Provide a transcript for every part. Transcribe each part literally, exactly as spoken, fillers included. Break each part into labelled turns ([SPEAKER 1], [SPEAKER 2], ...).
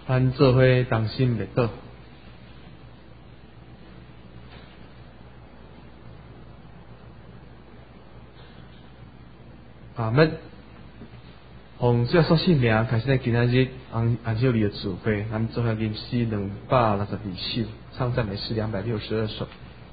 [SPEAKER 1] 咱做伙同心灭道。阿们，奉主耶稣圣名，开始咱今仔日按按照你的指挥，咱做伙吟诗两百六十二首，唱赞美诗两百六十二首。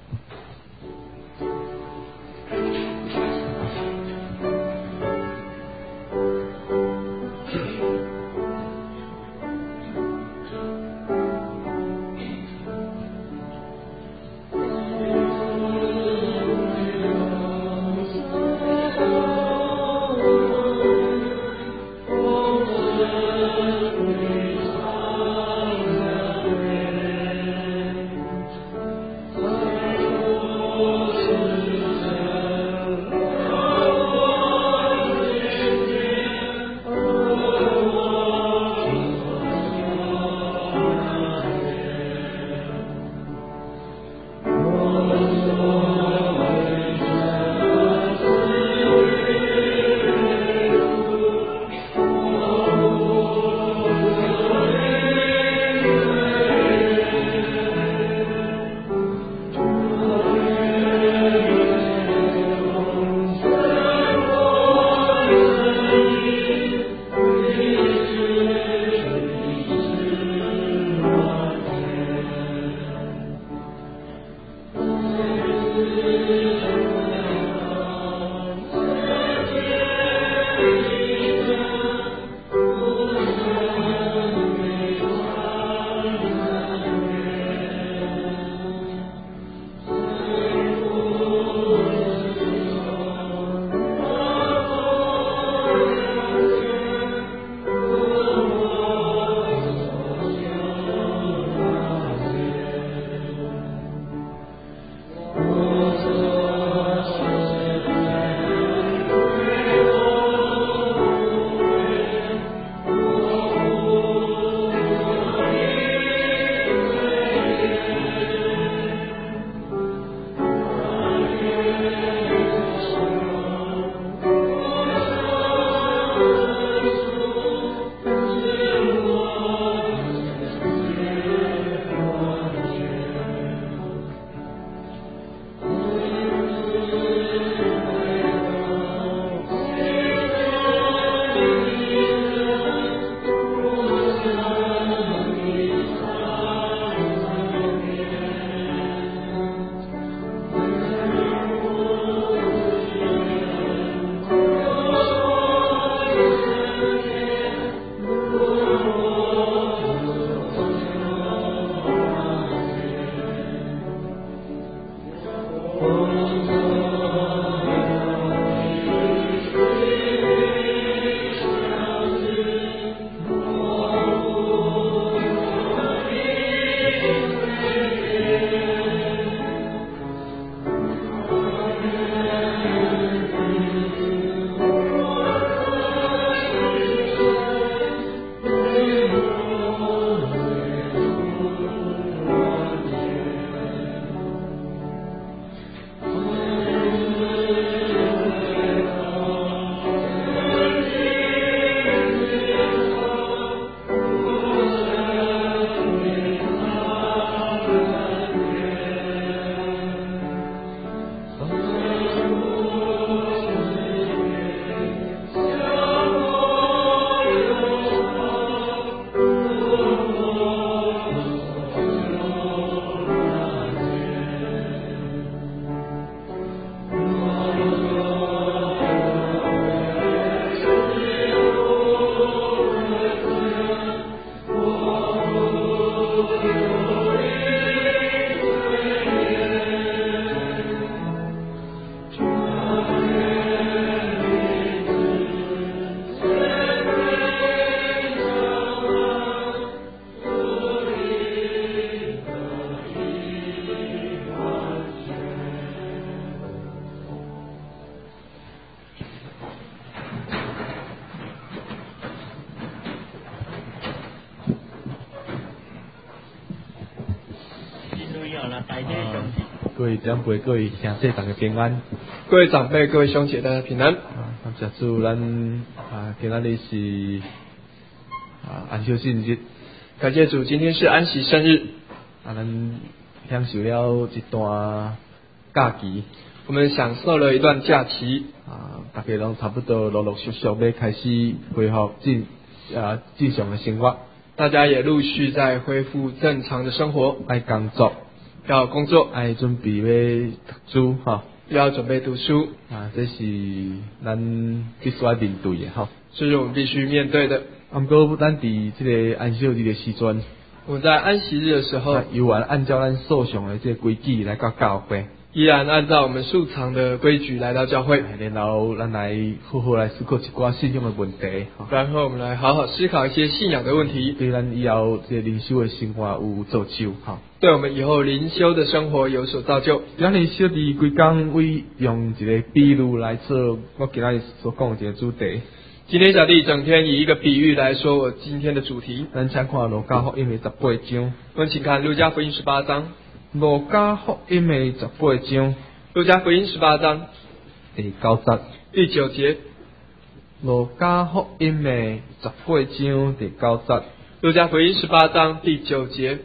[SPEAKER 1] 各位长辈、各位兄弟，大家平安。
[SPEAKER 2] 各位长辈、各位兄姐，大家平安。
[SPEAKER 1] 啊，感谢主，咱啊今仔日是啊安息圣日，
[SPEAKER 2] 感谢主，今天是安息圣日，
[SPEAKER 1] 啊，咱享受了一段假期，
[SPEAKER 2] 我们享受了一段假期，
[SPEAKER 1] 啊，大家拢差不多陆陆续续要开始恢复正啊正常的生活，
[SPEAKER 2] 大家也陆续在恢复正常的生活，
[SPEAKER 1] 爱工作，
[SPEAKER 2] 要工作，
[SPEAKER 1] 爱准备要读书哈，
[SPEAKER 2] 要准备读书，
[SPEAKER 1] 啊，这是咱必须要面对的哈。
[SPEAKER 2] 这是我们必须面对的。
[SPEAKER 1] 啊，不过咱伫这个安息日的时阵，
[SPEAKER 2] 我们在安息日的时候，
[SPEAKER 1] 依然按照咱所想的这个规矩来到教会，
[SPEAKER 2] 依然按照我们素常的规矩来到教会，
[SPEAKER 1] 然后咱来好好来思考一寡信仰的问题，
[SPEAKER 2] 然后我们来好好思考一些信仰的问题，
[SPEAKER 1] 对咱以后这灵修的生活有造就哈。
[SPEAKER 2] 对我们以后灵修的生活有所造就。
[SPEAKER 1] 今日小弟规工为用一个比喻来做我今日所讲的这个主题。
[SPEAKER 2] 今天小弟整天以一个比喻来说我今天的主题。
[SPEAKER 1] 咱请看路加福音的十八章。
[SPEAKER 2] 我们请看路加福音十八章。
[SPEAKER 1] 路加福音的十八章。
[SPEAKER 2] 路加福音十八章
[SPEAKER 1] 第九节。
[SPEAKER 2] 第九节。
[SPEAKER 1] 路加福音的十八章第九节。
[SPEAKER 2] 路加福音十八章第九节。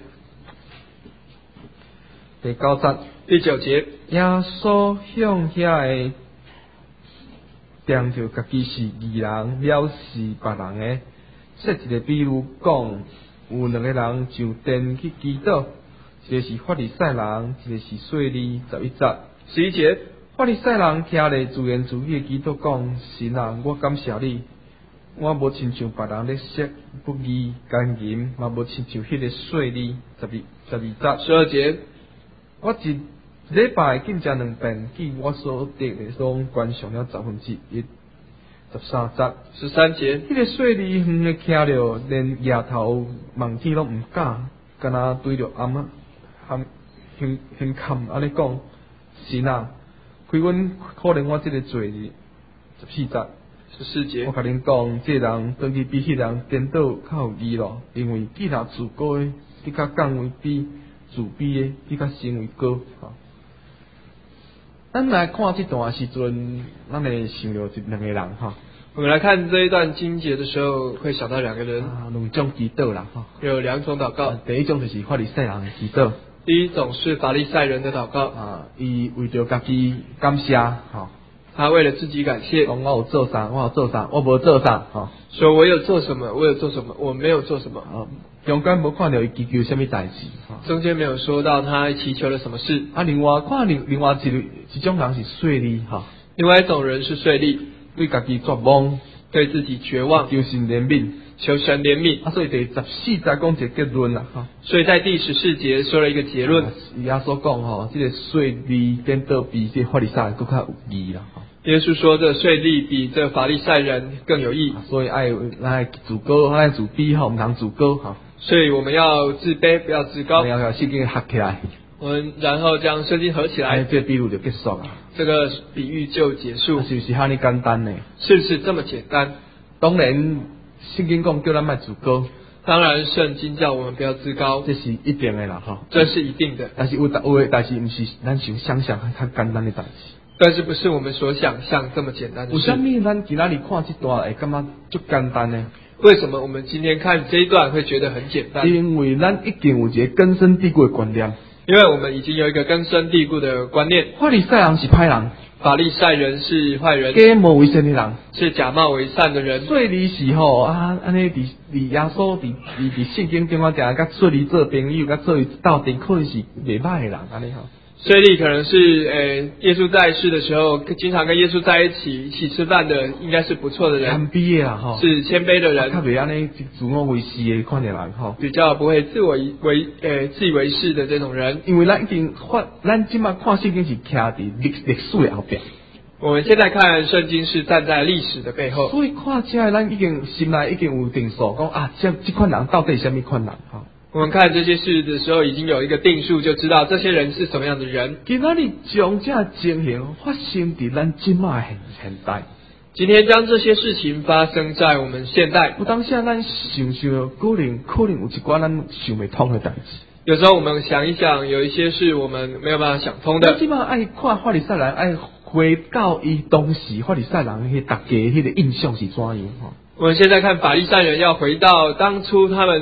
[SPEAKER 1] 第九节。
[SPEAKER 2] 第九节。
[SPEAKER 1] 耶稣向遐个定着家己是义人，藐视别人的，说一个比喻讲，有两个人上殿去祈祷，一个是法利赛人，一个是税吏。十一节。
[SPEAKER 2] 十一节。
[SPEAKER 1] 法利赛人听咧自言自语的祈祷讲：神啊，我感谢你，我无亲像别人咧说不义奸淫，嘛无亲像迄个税吏。十二十二节。
[SPEAKER 2] 十二节。
[SPEAKER 1] 我一礼拜进食两遍，记我所得的拢捐上了十分之一。十三节。
[SPEAKER 2] 十三节。
[SPEAKER 1] 迄个税吏远的听了，连额头望天拢唔敢，敢若对着暗啊含胸胸坎安尼讲：神啊，开阮可怜我这个罪孽。十四节。
[SPEAKER 2] 十四节。
[SPEAKER 1] 我甲恁讲，这个人当去比迄人颠倒较有义咯，因为既然自高的，比较降为比自卑的，比较升为高。吼，咱来看这段时阵，咱会想到一两个人哈。
[SPEAKER 2] 我们来看这一段经节的时候，会想到两个人，
[SPEAKER 1] 啊，两种祈祷啦哈。
[SPEAKER 2] 有两种祷告。
[SPEAKER 1] 第一种就是法利赛人的祈祷。
[SPEAKER 2] 第一种是法利赛人的祷告。
[SPEAKER 1] 啊，伊为着家己感谢哈。
[SPEAKER 2] 他为了自己感谢，
[SPEAKER 1] 讲我有做啥，我有做啥，我无做啥哈。
[SPEAKER 2] 说我有做什么，我有做什么，我没有做什么。
[SPEAKER 1] 啊，中间无看到伊祈求什么代志哈。
[SPEAKER 2] 中间没有说到他祈求了什么事。
[SPEAKER 1] 啊，另外看另另外一一种人是税吏哈。
[SPEAKER 2] 另外一种人是税吏，
[SPEAKER 1] 对家己绝望，
[SPEAKER 2] 对自己绝望，
[SPEAKER 1] 求神怜悯，
[SPEAKER 2] 求神怜悯。
[SPEAKER 1] 啊，所以第十四节讲一个结论啦哈。
[SPEAKER 2] 所以在第十四节说了一个结论。
[SPEAKER 1] 耶稣讲吼，这个税吏颠倒比这法利赛人更较有义啦。
[SPEAKER 2] 耶稣说，这税吏比这法利赛人更有益，
[SPEAKER 1] 所以爱爱自高，爱自卑吼，唔通自高哈。
[SPEAKER 2] 所以我们要自卑，不要自高。
[SPEAKER 1] 要要圣经合起来。
[SPEAKER 2] 我们然后将圣经合起来，
[SPEAKER 1] 这比喻就结束了。
[SPEAKER 2] 这个比喻就结束。
[SPEAKER 1] 是不是哈尼简单呢？
[SPEAKER 2] 是不是这么简单？
[SPEAKER 1] 当然，圣经讲叫咱卖自高。
[SPEAKER 2] 当然，圣经叫我们不要自高，
[SPEAKER 1] 这是一定的啦哈。
[SPEAKER 2] 这是一定的。
[SPEAKER 1] 但是有有但是不是咱想想象较简单的代志。
[SPEAKER 2] 但是不是我们所想象这么简单的事。
[SPEAKER 1] 为什么咱今仔日看这段会感觉足简单呢？
[SPEAKER 2] 为什么我们今天看这一段会觉得很简单？
[SPEAKER 1] 因为咱已经有一个根深蒂固的观念。
[SPEAKER 2] 因为我们已经有一个根深蒂固的观念。
[SPEAKER 1] 法利赛人是歹人，
[SPEAKER 2] 法利赛人是坏人，
[SPEAKER 1] 假冒为善的人，
[SPEAKER 2] 是假冒为善的人。
[SPEAKER 1] 税吏是吼啊，安尼伫伫耶稣伫伫伫圣经中啊，定甲税吏做朋友，甲做斗阵，可能是袂歹的人安尼吼。
[SPEAKER 2] 税吏可能是诶，耶稣在世的时候，经常跟耶稣在一起一起吃饭的，应该是不错的人。
[SPEAKER 1] 谦卑的啦吼，
[SPEAKER 2] 是谦卑的人，
[SPEAKER 1] 较袂安尼自我为是的款的人吼，
[SPEAKER 2] 比较不会自我为诶自以为是的这种人。
[SPEAKER 1] 因为咱已经看，咱即马看圣经是徛伫历历史的后边。
[SPEAKER 2] 我们现在看圣经是站在历史的背后，
[SPEAKER 1] 所以看起来咱已经心内已经有定数，讲啊，这这款人到底是什么款人吼？
[SPEAKER 2] 我们看这些事的时候，已经有一个定数，就知道这些人是什么样的人。
[SPEAKER 1] 今仔日将这情形发生伫咱即马现现代。
[SPEAKER 2] 今天将这些事情发生在我们现代，
[SPEAKER 1] 有当下咱想想，可能可能有一寡咱想袂通的代志。
[SPEAKER 2] 有时候我们想一想，有一些是我们没有办法想通的。
[SPEAKER 1] 咱即马爱看法利赛人，爱回到伊当时法利赛人迄大家迄个印象是怎样吼？
[SPEAKER 2] 我们现在看法利赛人要回到当初他们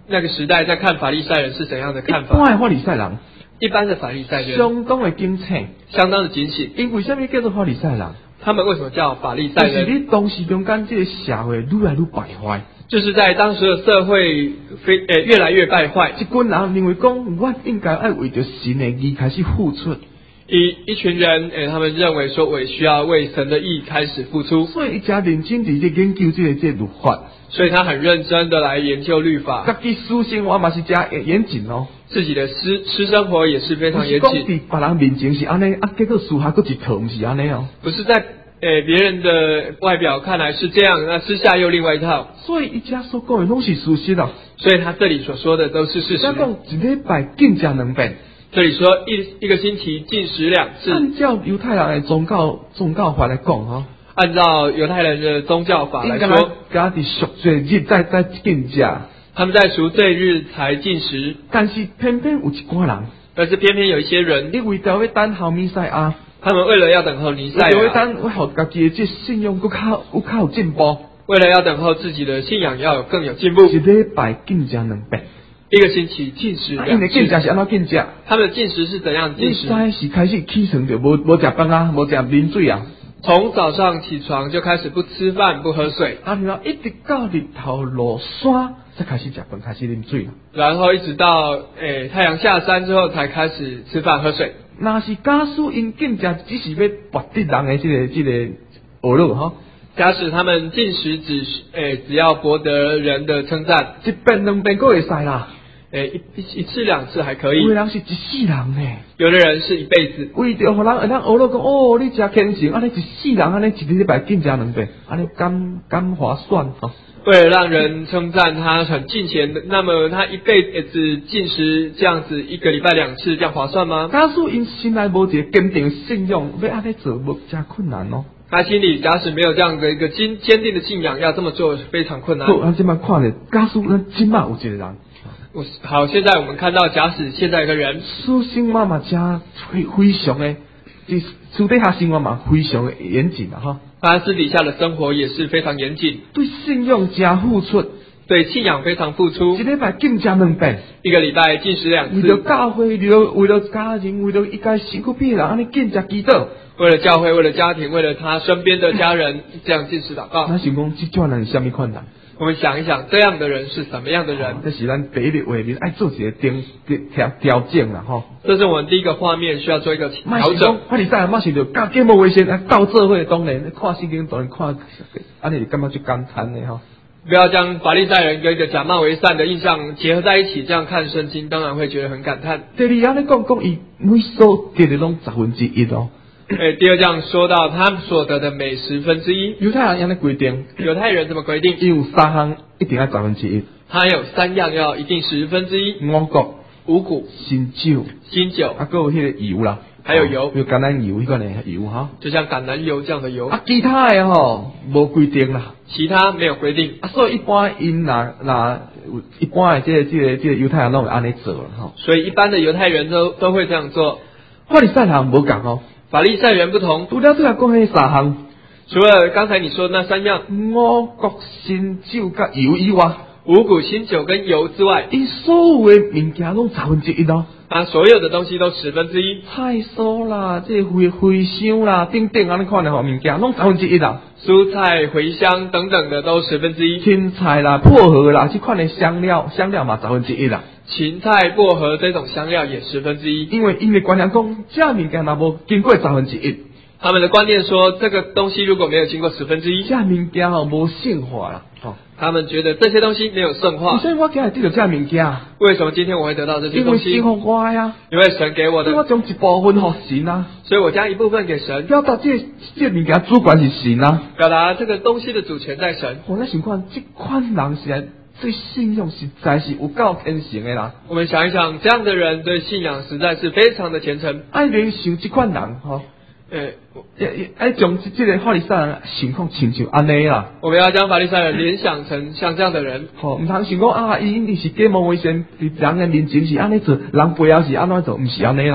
[SPEAKER 2] 那个时代在看法利赛人是怎样的看
[SPEAKER 1] 一般
[SPEAKER 2] 法。
[SPEAKER 1] 的法利赛人
[SPEAKER 2] 一般的法利赛人
[SPEAKER 1] 相当的警醒，
[SPEAKER 2] 相当的警醒，
[SPEAKER 1] 因为什么叫做法利赛人？
[SPEAKER 2] 他们为什么叫法利赛
[SPEAKER 1] 就是
[SPEAKER 2] 人？
[SPEAKER 1] 你当时中间这个社会愈来愈败坏，
[SPEAKER 2] 就是在当时的社会非呃越来越败坏，
[SPEAKER 1] 一群人认为讲，我应该要为着神的义开始付出，
[SPEAKER 2] 一一群人呃他们认为说我需要为神的义开始付出，
[SPEAKER 1] 所以伊真认真伫咧研究这个这个律法，
[SPEAKER 2] 所以他很认真的来研究律法，
[SPEAKER 1] 家己私生活嘛是真严谨哦。
[SPEAKER 2] 自己的私私生活也是非常严谨，
[SPEAKER 1] 不是讲伫别人面前是安尼，啊，结果私下佫一套，毋是安尼哦。
[SPEAKER 2] 不是在呃别人的外表看来是这样，那私下又另外一套，
[SPEAKER 1] 所以伊遮所讲的拢是事实啊。
[SPEAKER 2] 所以他这里所说的都是事实。
[SPEAKER 1] 遮讲一礼拜禁食两遍，
[SPEAKER 2] 这里说一一个星期禁食两次，
[SPEAKER 1] 按照犹太人的宗教宗教法来讲哈，
[SPEAKER 2] 按照犹太人的宗教法来
[SPEAKER 1] 应该
[SPEAKER 2] 说，
[SPEAKER 1] 家己赎罪日再再禁食，
[SPEAKER 2] 他们在赎罪日才禁食，
[SPEAKER 1] 但是偏偏有一寡人，
[SPEAKER 2] 但是偏偏有一些人，
[SPEAKER 1] 因为着要等候弥赛亚，
[SPEAKER 2] 他们为了要等候弥赛
[SPEAKER 1] 为着要
[SPEAKER 2] 亚，
[SPEAKER 1] 等我互家己的这信仰佫较佫较有进步，
[SPEAKER 2] 为了要等候自己的信仰要有更有进步，
[SPEAKER 1] 一礼拜禁食两遍。
[SPEAKER 2] 一个星期禁食
[SPEAKER 1] 因
[SPEAKER 2] 两次。
[SPEAKER 1] 为禁食是安怎禁食？
[SPEAKER 2] 他们的禁食是怎样禁
[SPEAKER 1] 你
[SPEAKER 2] 食？
[SPEAKER 1] 知是开始起床就无无食饭啊，无食啉水啊，
[SPEAKER 2] 从早上起床就开始不吃饭不喝水，
[SPEAKER 1] 啊，然后一直到日头落山才开始食饭，开始啉水。
[SPEAKER 2] 然后一直到诶、太阳下山之后才开始吃饭喝水。
[SPEAKER 1] 那是假使因禁食只是要博得人的这个这个娱乐哈，
[SPEAKER 2] 假使他们进食只是诶、只要博得人的称赞，
[SPEAKER 1] 一遍两遍都会使啦。
[SPEAKER 2] 诶、一一一次两次还可以
[SPEAKER 1] 有的，人是一世人呢，
[SPEAKER 2] 有的人是一辈子。
[SPEAKER 1] 为着互人会当娱乐讲哦，你真虔诚，安尼一世人安尼一个礼拜禁食两遍，安尼甘甘划算哈。
[SPEAKER 2] 为了让人称赞他很敬虔的，那么他一辈子进食这样子一个礼拜两次，这样划算吗？
[SPEAKER 1] 假使因心内无一个坚定的信仰，要安尼做无真困难哦。
[SPEAKER 2] 他心里假使没有这样的一个坚坚定的信仰，要这么做非常困难。
[SPEAKER 1] 好，咱即摆看咧，假使咱即摆有一个人。
[SPEAKER 2] 我好，现在我们看到，假使现在有个人，
[SPEAKER 1] 私生活嘛真非非常的，即私底下生活嘛非常的严谨啊哈。
[SPEAKER 2] 他私底下的生活也是非常严谨，
[SPEAKER 1] 对信仰真付出，
[SPEAKER 2] 对信仰非常付出
[SPEAKER 1] 一，礼拜禁食两遍，
[SPEAKER 2] 一个礼拜进食两
[SPEAKER 1] 为了
[SPEAKER 2] 次，
[SPEAKER 1] 教会，为了为了家人，为了一家辛苦病人，安尼禁食祈祷。
[SPEAKER 2] 为了教会，为了家庭，为了他身边的家人，这样进食祷告。
[SPEAKER 1] 那想讲，这种人是什么款人？
[SPEAKER 2] 我们想一想，这样的人是什么样的人？
[SPEAKER 1] 这是咱第一个画面爱做一个调调调整啦吼。
[SPEAKER 2] 这是我们第一个画面，需要做一个调
[SPEAKER 1] 莫是讲
[SPEAKER 2] 整。
[SPEAKER 1] 法利赛人马是着教假冒为先，到做伙当然看圣经当然看，安尼就感觉就感叹的吼。
[SPEAKER 2] 不要将法利赛人跟一个假冒为善的印象结合在一起，这样看圣经，当然会觉得很感叹。
[SPEAKER 1] 第二安尼讲讲，伊每所得的拢十分之一哦。
[SPEAKER 2] 诶，第二章说到他所得的每十分之一，
[SPEAKER 1] 犹太人安尼规定，
[SPEAKER 2] 犹太人这么规定，
[SPEAKER 1] 伊有三项一定要十分之一，
[SPEAKER 2] 他有三样要一定十分之一：
[SPEAKER 1] 五谷、
[SPEAKER 2] 五谷、
[SPEAKER 1] 新酒，
[SPEAKER 2] 新酒，
[SPEAKER 1] 啊，还有迄个油啦，
[SPEAKER 2] 还有油
[SPEAKER 1] 比如橄榄油迄款的油哈。
[SPEAKER 2] 就像橄榄油这样的油。
[SPEAKER 1] 啊，其他的吼无规定啦。
[SPEAKER 2] 其他没有规定，
[SPEAKER 1] 啊，所以一般因若若一般的这个这个这个犹太人拢会安尼做啦吼。
[SPEAKER 2] 所以一般的犹太人都都会这样做。
[SPEAKER 1] 法利赛人无共哦，
[SPEAKER 2] 法利赛人不同，
[SPEAKER 1] 除了对来讲迄三项，
[SPEAKER 2] 除了刚才你说的那三样
[SPEAKER 1] 五谷、新酒甲油以外，
[SPEAKER 2] 五谷、新酒跟油之外，
[SPEAKER 1] 因所有的物件拢十分之一咯。
[SPEAKER 2] 啊，所有的东西都十分之一，
[SPEAKER 1] 菜蔬啦，这茴茴香啦，等等安尼款的吼物件，拢十分之一啦。
[SPEAKER 2] 蔬菜、茴香等等的都十分之一，
[SPEAKER 1] 芹菜啦、薄荷啦，这款的香料，香料嘛十分之一啦。
[SPEAKER 2] 芹菜、薄荷这种香料也十分之一。
[SPEAKER 1] 因为因为观念讲，这物件若无经过十分之一，
[SPEAKER 2] 他们的观念说，这个东西如果没有经过十分之一，
[SPEAKER 1] 这物件吼无圣化啦。哦，
[SPEAKER 2] 他们觉得这些东西没有圣化。
[SPEAKER 1] 所以我今日得到这物件，
[SPEAKER 2] 为什么今天我会得到这些
[SPEAKER 1] 因
[SPEAKER 2] 东西？
[SPEAKER 1] 为神互我呀，
[SPEAKER 2] 因为神给我
[SPEAKER 1] 所以我
[SPEAKER 2] 的，
[SPEAKER 1] 将一部分互神啊，
[SPEAKER 2] 所以我将一部分给神，
[SPEAKER 1] 表达这这物件主管是神啊。
[SPEAKER 2] 表达这个东西的主权在神。
[SPEAKER 1] 我在想看，这款人实在对信仰实在是有够虔诚的啦。
[SPEAKER 2] 我们想一想，这样的人对信仰实在是非常的虔诚。
[SPEAKER 1] 爱联想这款人吼，
[SPEAKER 2] 呃，
[SPEAKER 1] 爱将这这个法利赛人情况亲像安尼啦。
[SPEAKER 2] 我们要将法利赛人联想成像这样的人，
[SPEAKER 1] 吼，唔通想讲啊，伊一定是假冒为善，人的面前是安尼做，人背后是安怎做，唔是安尼啦。
[SPEAKER 2] 不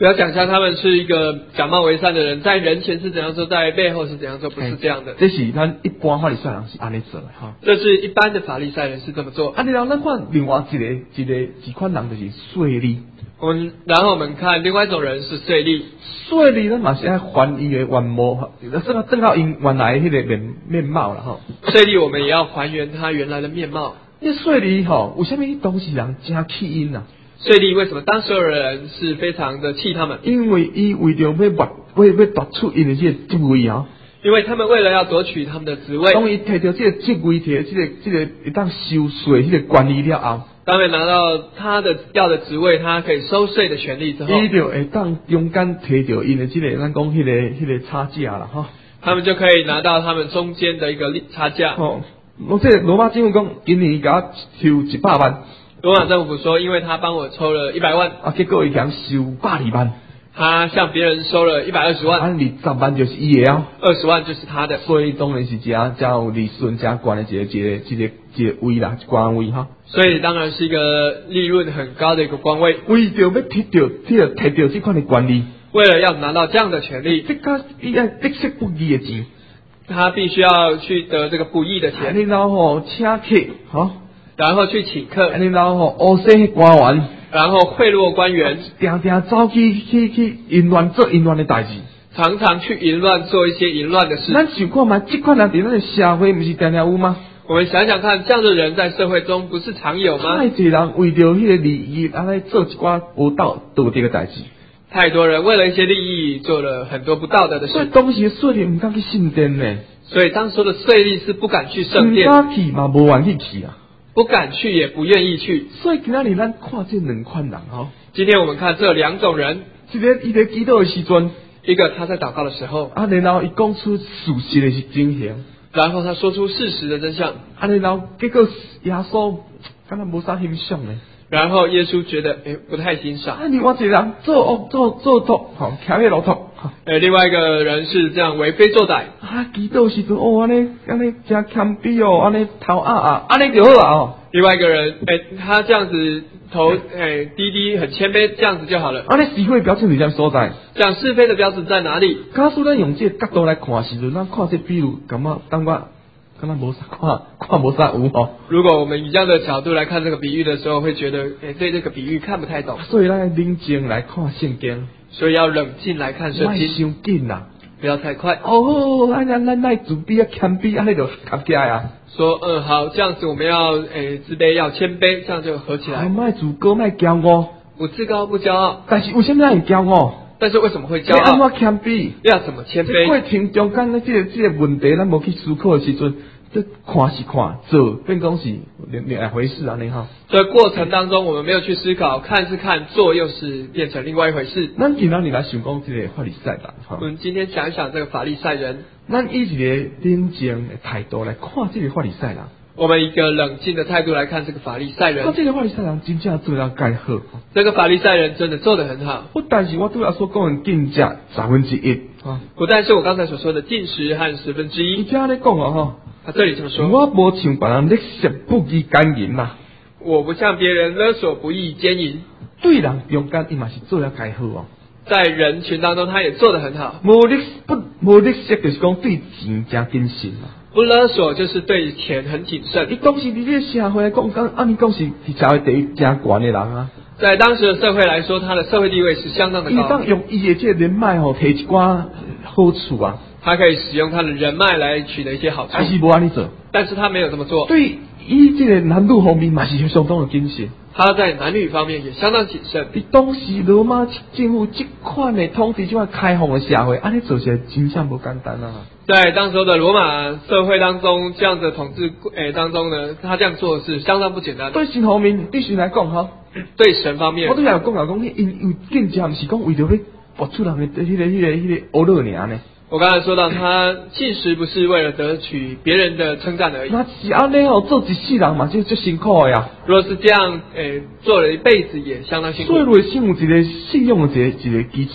[SPEAKER 2] 不要想象他们是一个假冒为善的人，在人前是怎样做，在背后是怎样做，不是这样的。
[SPEAKER 1] 这是咱一般法利赛人是安尼做的哈。
[SPEAKER 2] 这是一般的法利赛人是这么做。
[SPEAKER 1] 啊，然后咱看另外一个一个一款人就是税吏。
[SPEAKER 2] 我们然后我们看另外一种人是税吏。
[SPEAKER 1] 税吏咱嘛是爱还伊的原貌，正好正好因原来迄个面面貌啦吼。
[SPEAKER 2] 税吏我们也要还原他原来的面貌。
[SPEAKER 1] 这税吏吼，为什么当事人真气因啊？
[SPEAKER 2] 税吏为什么当时的人是非常的气他们？
[SPEAKER 1] 因为伊为着要夺，要要夺出因的这个职位啊。
[SPEAKER 2] 因为他们为了要夺取他们的职位，
[SPEAKER 1] 当伊摕到这个职位，摕这个这个一当收税，这个管理了后，
[SPEAKER 2] 当然拿到他的要的职位，他可以收税的权利之后，
[SPEAKER 1] 伊就会当中间摕到因的这个咱讲迄个迄个差价啦哈。
[SPEAKER 2] 他们就可以拿到他们中间的一个差价。
[SPEAKER 1] 哦，我这罗马政府讲，今年甲我抽一百万。
[SPEAKER 2] 罗马政府说，因为他帮我抽了一百万，
[SPEAKER 1] 啊，结果伊讲收百二万，
[SPEAKER 2] 他向别人收了一百二十万，
[SPEAKER 1] 啊，二十万就是伊的啊，
[SPEAKER 2] 二十万就是他的，
[SPEAKER 1] 所以当然是加加有利润加高的一个一个一个一个位啦，官位哈。
[SPEAKER 2] 所以当然是一个利润很高的一个官位，
[SPEAKER 1] 为着要摕到摕到摕到这款的管理，
[SPEAKER 2] 为了要拿到这样的权利，
[SPEAKER 1] 这个伊要得息不义的钱，
[SPEAKER 2] 他必须要去得这个不义的钱，
[SPEAKER 1] 然后吼请客，吼。
[SPEAKER 2] 然后去请客，
[SPEAKER 1] 然后吼，乌西官员，
[SPEAKER 2] 然后贿赂官员，
[SPEAKER 1] 定定走去去去淫乱做淫乱的代志，
[SPEAKER 2] 常常去淫乱做一些淫乱的事。
[SPEAKER 1] 咱想看嘛，这款人在咱的社会不是常常有吗？
[SPEAKER 2] 我们想想看，这样的人在社会中不是常有吗？
[SPEAKER 1] 太多人为着迄个利益，安尼做一寡不道道德的代志。
[SPEAKER 2] 太多人为了一些利益做了很多不道德的事。
[SPEAKER 1] 所以当时税吏唔敢去圣殿呢。
[SPEAKER 2] 所以当时的税吏是不敢去圣殿，
[SPEAKER 1] 唔敢去嘛，无愿意去啊。
[SPEAKER 2] 不敢去也不愿意去，
[SPEAKER 1] 所以今仔日咱看这两款人吼。
[SPEAKER 2] 今天我们看这两种人，
[SPEAKER 1] 一个伊在祈祷的时阵，
[SPEAKER 2] 一个他在祷告的时候，
[SPEAKER 1] 啊，然后伊讲出事实的是真相，
[SPEAKER 2] 然后他说出事实的真相，
[SPEAKER 1] 啊，然后结果耶稣敢若无啥欣赏呢。
[SPEAKER 2] 然后耶稣觉得诶不太欣赏。
[SPEAKER 1] 啊，另外一个人做恶做做错，吼，徛喺路头。
[SPEAKER 2] 呃，另外一个人是这样为非作歹。
[SPEAKER 1] 啊，祈祷时阵哦，安尼安尼真谦卑哦，安尼头啊啊，安尼就好啊哦。
[SPEAKER 2] 另外一个人，诶，他这样子头诶低低很谦卑，这样子就好了。
[SPEAKER 1] 安尼是非标准是啥所在？
[SPEAKER 2] 讲是非的标准在哪里？
[SPEAKER 1] 假使咱用这个角度来看时阵，咱看这比如感觉当我。看他无啥看，看无啥有哦。
[SPEAKER 2] 如果我们以这样的角度来看这个比喻的时候，会觉得诶对这个比喻看不太懂。
[SPEAKER 1] 所以咱冷静来看圣经，
[SPEAKER 2] 所以要冷静来看圣经，
[SPEAKER 1] 别伤紧啦，
[SPEAKER 2] 不要太快。
[SPEAKER 1] 哦，安咱咱来自卑啊，谦卑安尼就合起来啊。
[SPEAKER 2] 说嗯好，这样子我们要诶自卑要谦卑，这样就合起来。
[SPEAKER 1] 卖自高卖骄傲，
[SPEAKER 2] 不自高不骄傲。
[SPEAKER 1] 但是为什么要骄傲？
[SPEAKER 2] 但是为什么会骄傲？
[SPEAKER 1] 要安怎谦卑？
[SPEAKER 2] 要怎么谦卑？
[SPEAKER 1] 过程中间呢，这个这个问题，咱无去思考的时阵。这看是看，做变讲是两两回事啊！你哈，
[SPEAKER 2] 在过程当中，我们没有去思考，看是看，做又是变成另外一回事。
[SPEAKER 1] 咱今仔日来想讲这个法利赛人哈，
[SPEAKER 2] 我们今天想一想这个法利赛人，
[SPEAKER 1] 咱以一个冷静的态度来看这个法利赛人。
[SPEAKER 2] 我们一个冷静的态度来看这个法利赛人。
[SPEAKER 1] 他这个法利赛人真正做了介好，
[SPEAKER 2] 这个法利赛人真的做得很好。
[SPEAKER 1] 不但是我对他所讲的进价十分之一
[SPEAKER 2] 啊，不但是我刚才所说的进食和十分之一。
[SPEAKER 1] 你听你讲啊哈。
[SPEAKER 2] 他这里这么说，
[SPEAKER 1] 我无像别人勒索不义奸淫呐，
[SPEAKER 2] 我不像别人勒索不义奸淫。
[SPEAKER 1] 对人中间伊嘛是做了介好哦，
[SPEAKER 2] 在人群当中他也做得很好。
[SPEAKER 1] 无勒不无勒索就是讲对钱真谨慎嘛，
[SPEAKER 2] 不勒索就是对钱很谨慎。
[SPEAKER 1] 伊当时伫这个社会来讲，讲按你讲是社会第一真悬的人啊。
[SPEAKER 2] 在当时的社会来说，他的社会地位是相当的高。
[SPEAKER 1] 伊当用伊的这个人脉吼，摕一寡好处啊。
[SPEAKER 2] 他可以使用他的人脉来取得一些好处，
[SPEAKER 1] 但是无安尼做，
[SPEAKER 2] 但是他没有这么做。
[SPEAKER 1] 对，伊这个男女方面嘛是相当的谨慎。
[SPEAKER 2] 他在男女方面也相当谨慎。
[SPEAKER 1] 伊当时罗马政府这款的统治，这款开放的社会，安尼做起来真正不简单啊！
[SPEAKER 2] 在当时的罗马社会当中，这样的统治诶当中呢，他这样做是相当不简单的。
[SPEAKER 1] 对神方面，对神来讲哈，
[SPEAKER 2] 对神方面，
[SPEAKER 1] 我都有讲啊，讲因有更加不是讲为着要博出人的迄个、迄个、迄个欧乐尔呢。
[SPEAKER 2] 我刚才说到，他进食不是为了得取别人的称赞而已。
[SPEAKER 1] 那是安尼哦，做一世人嘛，就就辛苦呀。
[SPEAKER 2] 如果是这样，诶，做了一辈子也相当辛苦。
[SPEAKER 1] 所以，内心有一个信用的一个一个基础。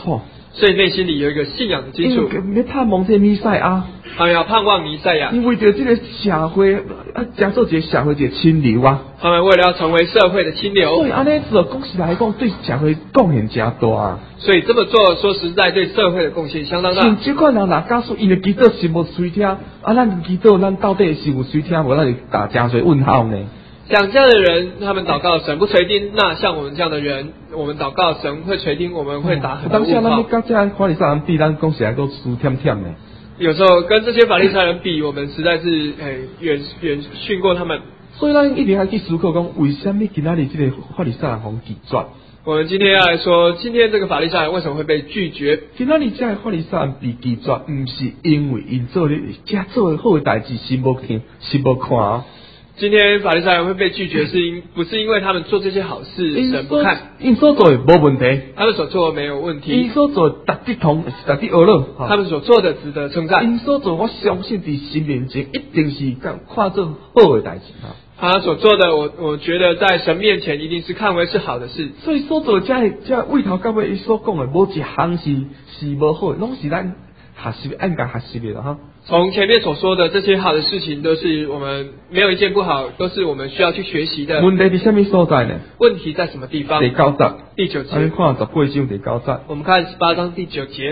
[SPEAKER 2] 所以内心里有一个信仰的基础。
[SPEAKER 1] 因为要探望这弥赛亚，
[SPEAKER 2] 他们要盼望弥赛亚，
[SPEAKER 1] 因为着这个社会啊，加做一个社会一个清流啊。
[SPEAKER 2] 他们为了要成为社会的清流，
[SPEAKER 1] 所以安尼做讲实来讲，对社会贡献真大啊。
[SPEAKER 2] 所以这么做，说实在，对社会的贡献相当大。
[SPEAKER 1] 像这款人，若假使因的祈祷是无垂听，啊，咱祈祷咱到底是有垂听无？咱就打真侪问号呢。
[SPEAKER 2] 像这样的人，他们祷告神不垂听，那像我们这样的人，我们祷告神会垂听，我们会打很多
[SPEAKER 1] 当下咱
[SPEAKER 2] 问号。
[SPEAKER 1] 甲这法利赛人比，咱讲实来讲输忝忝呢。
[SPEAKER 2] 有时候跟这些法利赛人比，我们实在是诶远远逊过他们。
[SPEAKER 1] 所以咱一定要去思考讲，为什么今仔日这个法利赛人互拒绝？
[SPEAKER 2] 我们今天要来说，今天这个法利赛人为什么会被拒绝？
[SPEAKER 1] 今仔日这个法利赛人被拒绝，唔是因为因做的遮做的好的代志是无听是无看哦。
[SPEAKER 2] 今天法利赛人会被拒绝，是因不是因为他们做这些好事神不看，
[SPEAKER 1] 因所做的无问题，
[SPEAKER 2] 他们所做的没有问题，
[SPEAKER 1] 因所做值得同值得学乐，
[SPEAKER 2] 他们所做的值得称赞。
[SPEAKER 1] 因所做，我相信在神面前一定是看看做好的代志啊。
[SPEAKER 2] 他所做的，我我觉得在神面前一定是看为是好的事。
[SPEAKER 1] 所以所做这这为头到尾伊所讲的，无一项是是无好的，拢是咱学习按甲学习的哈。
[SPEAKER 2] 从前面所说的这些好的事情，都是我们没有一件不好，都是我们需要去学习的。
[SPEAKER 1] 问题在什么所在呢？
[SPEAKER 2] 问题在什么地方？
[SPEAKER 1] 第九节，
[SPEAKER 2] 第九节。
[SPEAKER 1] 咱看十八章第九节。
[SPEAKER 2] 我们看十八章第九节。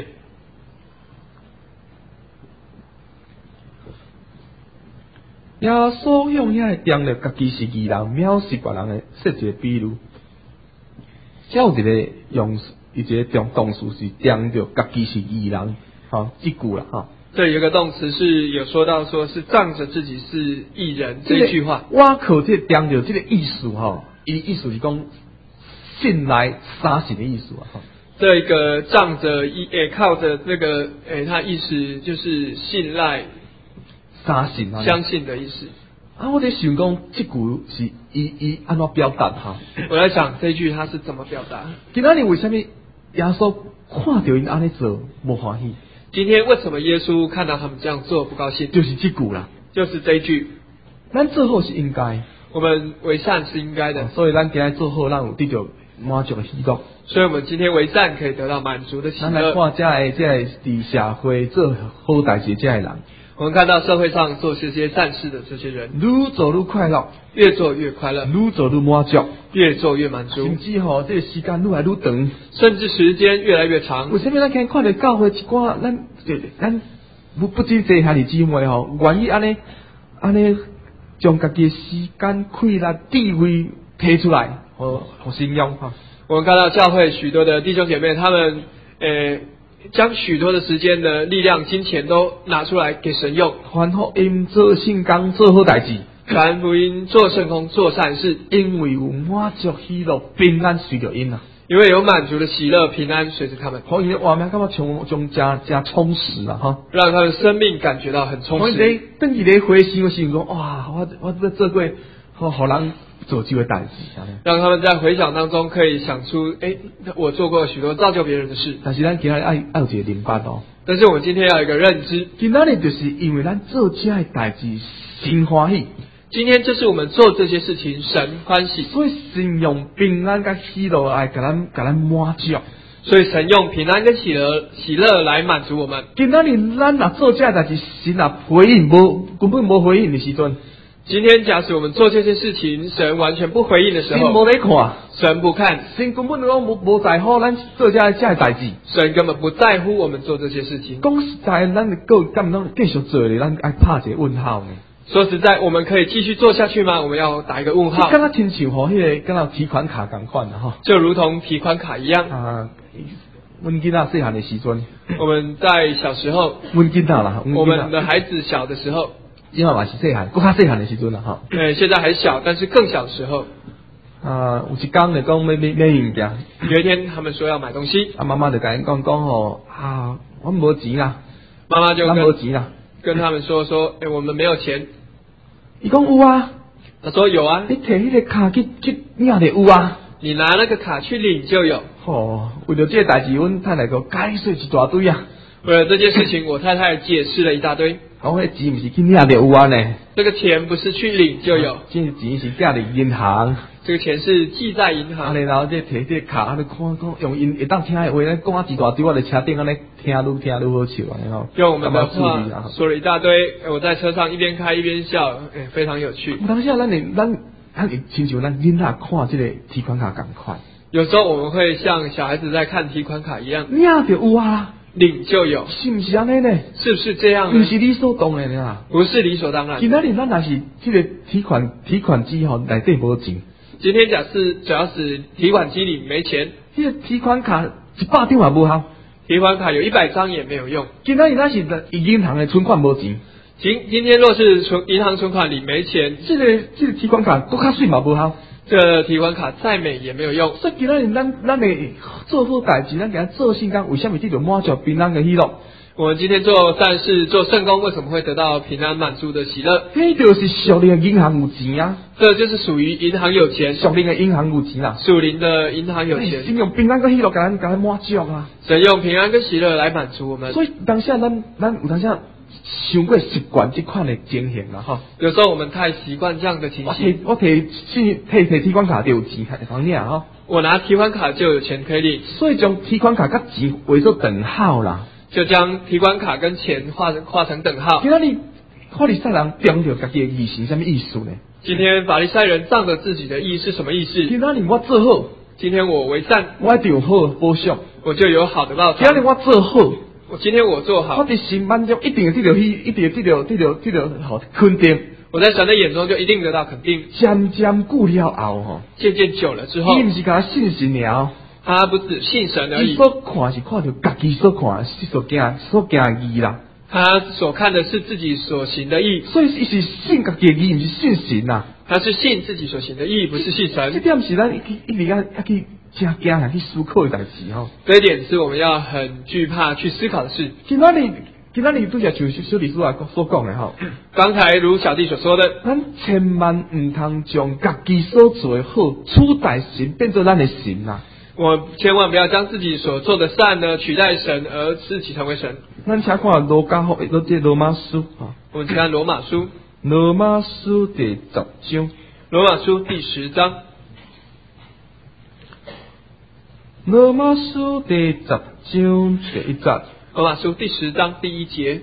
[SPEAKER 1] 耶稣向遐定了家己是义人，藐视别人的设一个比喻。还有一个用一个动动词是定着家己是义人，哈，这句啦哈。
[SPEAKER 2] 这里有个动词是有说到，说是仗着自己是义人这一句话。
[SPEAKER 1] 我靠，这定着这个意思哈，伊意思是讲信赖三神的意思啊哈。
[SPEAKER 2] 这个仗着一诶靠着这个诶，它意思就是信赖。
[SPEAKER 1] 三信啊，
[SPEAKER 2] 相信的意思
[SPEAKER 1] 啊！我在想讲，这句是伊伊安怎表达哈？
[SPEAKER 2] 我在想这一句他是怎么表达？
[SPEAKER 1] 今仔日为什么耶稣看到因安尼做无欢喜？
[SPEAKER 2] 今天为什么耶稣看到他们这样做不高兴？
[SPEAKER 1] 就是这句啦，
[SPEAKER 2] 就是这一句。
[SPEAKER 1] 咱做好是应该，
[SPEAKER 2] 我们为善是应该的，
[SPEAKER 1] 哦、所以咱今日做好，咱有得到满足的喜乐。
[SPEAKER 2] 所以我们今天为善可以得到满足的喜乐。
[SPEAKER 1] 咱来看这个这个伫社会做好代志这个人。
[SPEAKER 2] 我们看到社会上做这些善事的这些人，
[SPEAKER 1] 愈做愈快乐，
[SPEAKER 2] 越做越快乐，
[SPEAKER 1] 愈做愈满足，
[SPEAKER 2] 越做越满足，
[SPEAKER 1] 甚至吼、哦，这个时间愈来愈长，
[SPEAKER 2] 甚至时间越来越长。
[SPEAKER 1] 为什么咱今看到教会一寡咱咱不不止这下的姊妹吼，愿意安尼安尼将家己的时间、快乐、智慧提出来，和和信仰哈。
[SPEAKER 2] 我们看到教会许多的弟兄姐妹，他们诶。将许多的时间的力量、金钱都拿出来给神用，
[SPEAKER 1] 传福音、做圣工、做好代志，
[SPEAKER 2] 传福音、做圣工、做善事，
[SPEAKER 1] 因为有满足、喜乐、平安随着因啊。
[SPEAKER 2] 因为有满足的喜乐、平安随着他们，
[SPEAKER 1] 可以画面感觉从从加加充实啊哈，
[SPEAKER 2] 让他们生命感觉到很充实。
[SPEAKER 1] 可以等于咧回想的时候讲，哇，我我这做过好好人做这个代志，
[SPEAKER 2] 让他们在回想当中可以想出，哎，我做过许多造就别人的事。
[SPEAKER 1] 但是咱今日爱爱有一个明白哦。
[SPEAKER 2] 但是我们今天要有一个认知，
[SPEAKER 1] 今仔日就是因为咱做这个代志神欢喜。
[SPEAKER 2] 今天就是我们做这些事情神欢喜，
[SPEAKER 1] 所以神用平安跟喜乐来给咱给咱满足。
[SPEAKER 2] 所以神用平安跟喜乐喜乐来满足我们。
[SPEAKER 1] 今仔日咱若做这个代志，神若回应无根本无回应的时阵，
[SPEAKER 2] 今天假使我们做这些事情，神完全不回应的时候，
[SPEAKER 1] 神无在看，
[SPEAKER 2] 神不看，
[SPEAKER 1] 神根本都无无在乎咱做这这个代志，
[SPEAKER 2] 神根本不在乎我们做这些事情。
[SPEAKER 1] 讲实在，咱个干啷继续做咧，咱爱拍一个问号呢。
[SPEAKER 2] 说实在，我们可以继续做下去吗？我们要打一个问号。
[SPEAKER 1] 刚刚亲像吼，迄个刚刚提款卡共款的哈，
[SPEAKER 2] 就如同提款卡一样。
[SPEAKER 1] 啊，阮囡仔细汉的时阵，
[SPEAKER 2] 我们在小时候，
[SPEAKER 1] 阮囡仔啦，
[SPEAKER 2] 我们的孩子小的时候，
[SPEAKER 1] 因为嘛是细汉，更较细汉的时阵啦哈。
[SPEAKER 2] 对，现在还小，但是更小的时候。
[SPEAKER 1] 啊，有一天就讲买买买物件，
[SPEAKER 2] 有一天他们说要买东西，
[SPEAKER 1] 啊妈妈就甲因讲讲吼，啊，我无钱啦，
[SPEAKER 2] 妈妈就
[SPEAKER 1] 跟无钱啦，
[SPEAKER 2] 跟他们说说，哎、欸，我们没有钱。
[SPEAKER 1] 伊讲有啊，
[SPEAKER 2] 他说有啊，
[SPEAKER 1] 你摕迄个卡去去领就有啊，
[SPEAKER 2] 你拿那个卡去领就有。
[SPEAKER 1] 哦，为了这个代志，阮太太个解释一大堆啊。
[SPEAKER 2] 为了这件事情，我太太解释了一大堆。
[SPEAKER 1] 我迄钱毋是去领就有啊呢，
[SPEAKER 2] 这个钱不是去领就有，
[SPEAKER 1] 这钱是寄入银行。
[SPEAKER 2] 这个钱是记在银
[SPEAKER 1] 啊，
[SPEAKER 2] 行。
[SPEAKER 1] 然后这摕这卡，安尼看讲用因会当听的话，咧讲啊一大堆，我伫车顶安尼听愈听愈好笑安尼吼。
[SPEAKER 2] 用我们的
[SPEAKER 1] 感觉趣味
[SPEAKER 2] 话
[SPEAKER 1] 啊。
[SPEAKER 2] 说了一大堆，我在车上一边开一边笑，哎，非常有趣。
[SPEAKER 1] 有当时啊，咱会咱咱会亲像咱囡仔看这个提款卡共款，
[SPEAKER 2] 有时候我们会像小孩子在看提款卡一样，
[SPEAKER 1] 领就有啊，
[SPEAKER 2] 领就有，
[SPEAKER 1] 是毋是安尼呢？
[SPEAKER 2] 是不是这样呢？
[SPEAKER 1] 毋是理所当然的啦。
[SPEAKER 2] 不是理所当然
[SPEAKER 1] 今。仔日咱若是这个提款提款机吼内底无钱，
[SPEAKER 2] 今天假是只要是提款机里没钱，
[SPEAKER 1] 这个提款卡一百张也无效。
[SPEAKER 2] 提款卡有一百张也没有用。
[SPEAKER 1] 今仔日咱是银行的存款无钱，
[SPEAKER 2] 今今天若是存银行存款里没钱，
[SPEAKER 1] 这个这个提款卡搁较水嘛无效。
[SPEAKER 2] 这提款卡再美也没有用。
[SPEAKER 1] 所以今仔日咱咱会做好代志，咱给他做圣工，为什么这种满足平安的喜乐？
[SPEAKER 2] 我们今天做善事做圣功，为什么会得到平安满足的喜乐？
[SPEAKER 1] 迄就是属灵的银行有钱啊，
[SPEAKER 2] 这就是属于银行有钱，
[SPEAKER 1] 属灵的银行有钱啦。
[SPEAKER 2] 属灵的银行有钱。
[SPEAKER 1] 神用平安跟喜乐，给咱给咱满足啊。
[SPEAKER 2] 神用平安跟喜乐来满足我们。
[SPEAKER 1] 所以当下咱咱有当下想过习惯这款的情形啦，哈。
[SPEAKER 2] 有时候我们太习惯这样的情
[SPEAKER 1] 我
[SPEAKER 2] 形。
[SPEAKER 1] 摕我摕信摕摕提款卡就有钱通领哈，
[SPEAKER 2] 我拿提款卡就有钱可以领，
[SPEAKER 1] 所以将提款卡甲钱画作等号啦。
[SPEAKER 2] 就将提款卡跟钱画成画成等号。
[SPEAKER 1] 今仔日法利赛人中着家己的义是什么意思呢？
[SPEAKER 2] 今天法利赛人仗着自己的义是什么意思？
[SPEAKER 1] 今仔日我做好，
[SPEAKER 2] 今天我为善，
[SPEAKER 1] 我一定有好的报偿。
[SPEAKER 2] 我就有好的报
[SPEAKER 1] 今仔日
[SPEAKER 2] 偿。
[SPEAKER 1] 我做好，
[SPEAKER 2] 我今天我做
[SPEAKER 1] 我
[SPEAKER 2] 好，
[SPEAKER 1] 伫神满足，一定会得到迄，一定会得到得到得到好肯定。
[SPEAKER 2] 我在神的眼中就一定得到肯定。
[SPEAKER 1] 渐渐久了后吼，
[SPEAKER 2] 渐渐久了之后
[SPEAKER 1] 伊，毋是甲信神了，
[SPEAKER 2] 他不只信神而已，
[SPEAKER 1] 伊所看是看到家己所看所行所行的义啦。
[SPEAKER 2] 他所看的是自己所行的义，
[SPEAKER 1] 所以伊是信家己的义，毋是信神呐。
[SPEAKER 2] 他是信自己所行的义，不是信
[SPEAKER 1] 这
[SPEAKER 2] 神。
[SPEAKER 1] 点是咱一一直要要去真惊啊去思考的代志吼。
[SPEAKER 2] 这一点是我们要很惧怕去思考的事。
[SPEAKER 1] 今仔日今仔日拄则像小李叔啊所讲的吼，
[SPEAKER 2] 刚才如小弟所说的，
[SPEAKER 1] 咱千万毋通将家己所做的好取代神，变做咱的神呐。
[SPEAKER 2] 我千万不要将自己所做的善呢取代神，而自己成为神。
[SPEAKER 1] 咱请看罗家福罗这罗马书啊，
[SPEAKER 2] 我们看罗马书，
[SPEAKER 1] 罗马书第十章，
[SPEAKER 2] 罗马书第十章，
[SPEAKER 1] 罗马书第十章第一节，
[SPEAKER 2] 罗马书第十章第一节，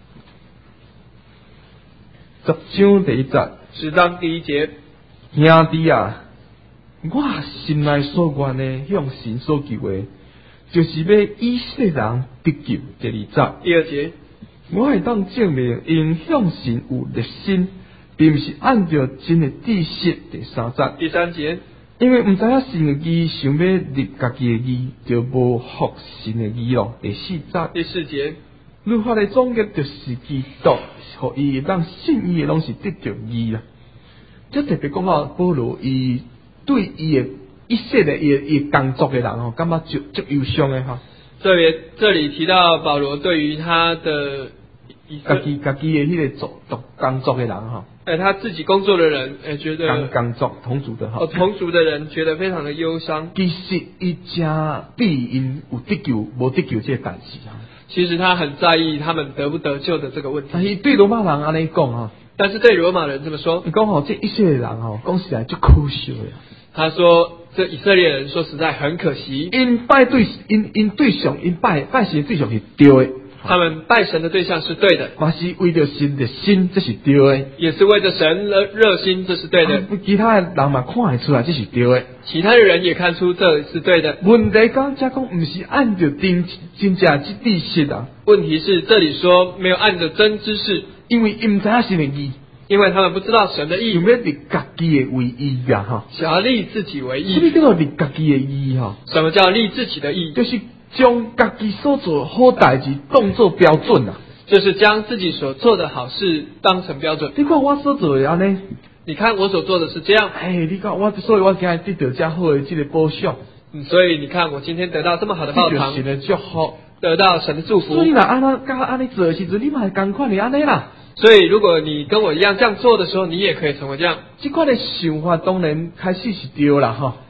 [SPEAKER 1] 十章第一节，
[SPEAKER 2] 十章第一节，
[SPEAKER 1] 兄弟啊，我心内所愿的向神所求的，就是要以色列人得救。第二节，
[SPEAKER 2] 第二节，
[SPEAKER 1] 我会当证明因向神有热心，并不是按照真的知识。第三节，
[SPEAKER 2] 第三节，
[SPEAKER 1] 因为毋知影神的义，想要立家己的义，就无服神的义咯。第四节，
[SPEAKER 2] 第四节，
[SPEAKER 1] 律法的总结就是基督，互伊会当信伊的拢是得着义啦。这特别讲到保罗，伊对伊的一切的伊伊工作的人吼，感觉足足忧伤的吼。
[SPEAKER 2] 这里这里提到保罗对于他的一
[SPEAKER 1] 家己家己的迄个做做工作的人吼，
[SPEAKER 2] 哎他自己工作的人，哎觉
[SPEAKER 1] 工
[SPEAKER 2] 得
[SPEAKER 1] 工作同族的
[SPEAKER 2] 哦
[SPEAKER 1] 吼。
[SPEAKER 2] 同族的人觉得非常的忧伤。
[SPEAKER 1] 其实伊真比因有得救无得救这个代志啊。
[SPEAKER 2] 其实他很在意他们得不得救的这个问题。
[SPEAKER 1] 但是对罗马人安尼讲吼，
[SPEAKER 2] 但是对罗马人这么说，
[SPEAKER 1] 伊讲吼，这一切的人吼，讲实在足可惜的。
[SPEAKER 2] 他说这以色列人说实在很可惜，
[SPEAKER 1] 因拜对因因对象因拜拜神的对象是对的，
[SPEAKER 2] 他们拜神的对象是对的，
[SPEAKER 1] 嘛是为着神的心，这是对的。
[SPEAKER 2] 也是为着神的热心，这是对的。
[SPEAKER 1] 啊其他的人嘛看会出来这是对的。
[SPEAKER 2] 其他的人也看出这是对的。
[SPEAKER 1] 问题讲则讲，毋是按照真真正之知识啊，
[SPEAKER 2] 问题是这里说没有按着真知识，
[SPEAKER 1] 因为因毋知影神的义，
[SPEAKER 2] 因为他们不知道神的义
[SPEAKER 1] 想，要立家己的为义啊哈。
[SPEAKER 2] 想要立自己为
[SPEAKER 1] 什么
[SPEAKER 2] 义。
[SPEAKER 1] 叫做立家己的义哈？
[SPEAKER 2] 什么叫立自己的义？
[SPEAKER 1] 就是将家己所做好代志当作标准啊。
[SPEAKER 2] 就是将自己所做的好事当成标准。
[SPEAKER 1] 你看我所做的安尼，
[SPEAKER 2] 你看我所做的是这样，
[SPEAKER 1] 哎，你看我，所以我今日得到遮好的这个报偿，
[SPEAKER 2] 嗯所以你看我今天得到这么好的报偿
[SPEAKER 1] 这就是，神的祝福。
[SPEAKER 2] 得到神的祝福
[SPEAKER 1] 所。以啦，安那甲安尼做的时阵，你嘛会共款的安尼啦。
[SPEAKER 2] 所以如果你跟我一样这样做的时候，你也可以成为这样。
[SPEAKER 1] 这款的想法当然开始是对啦吼。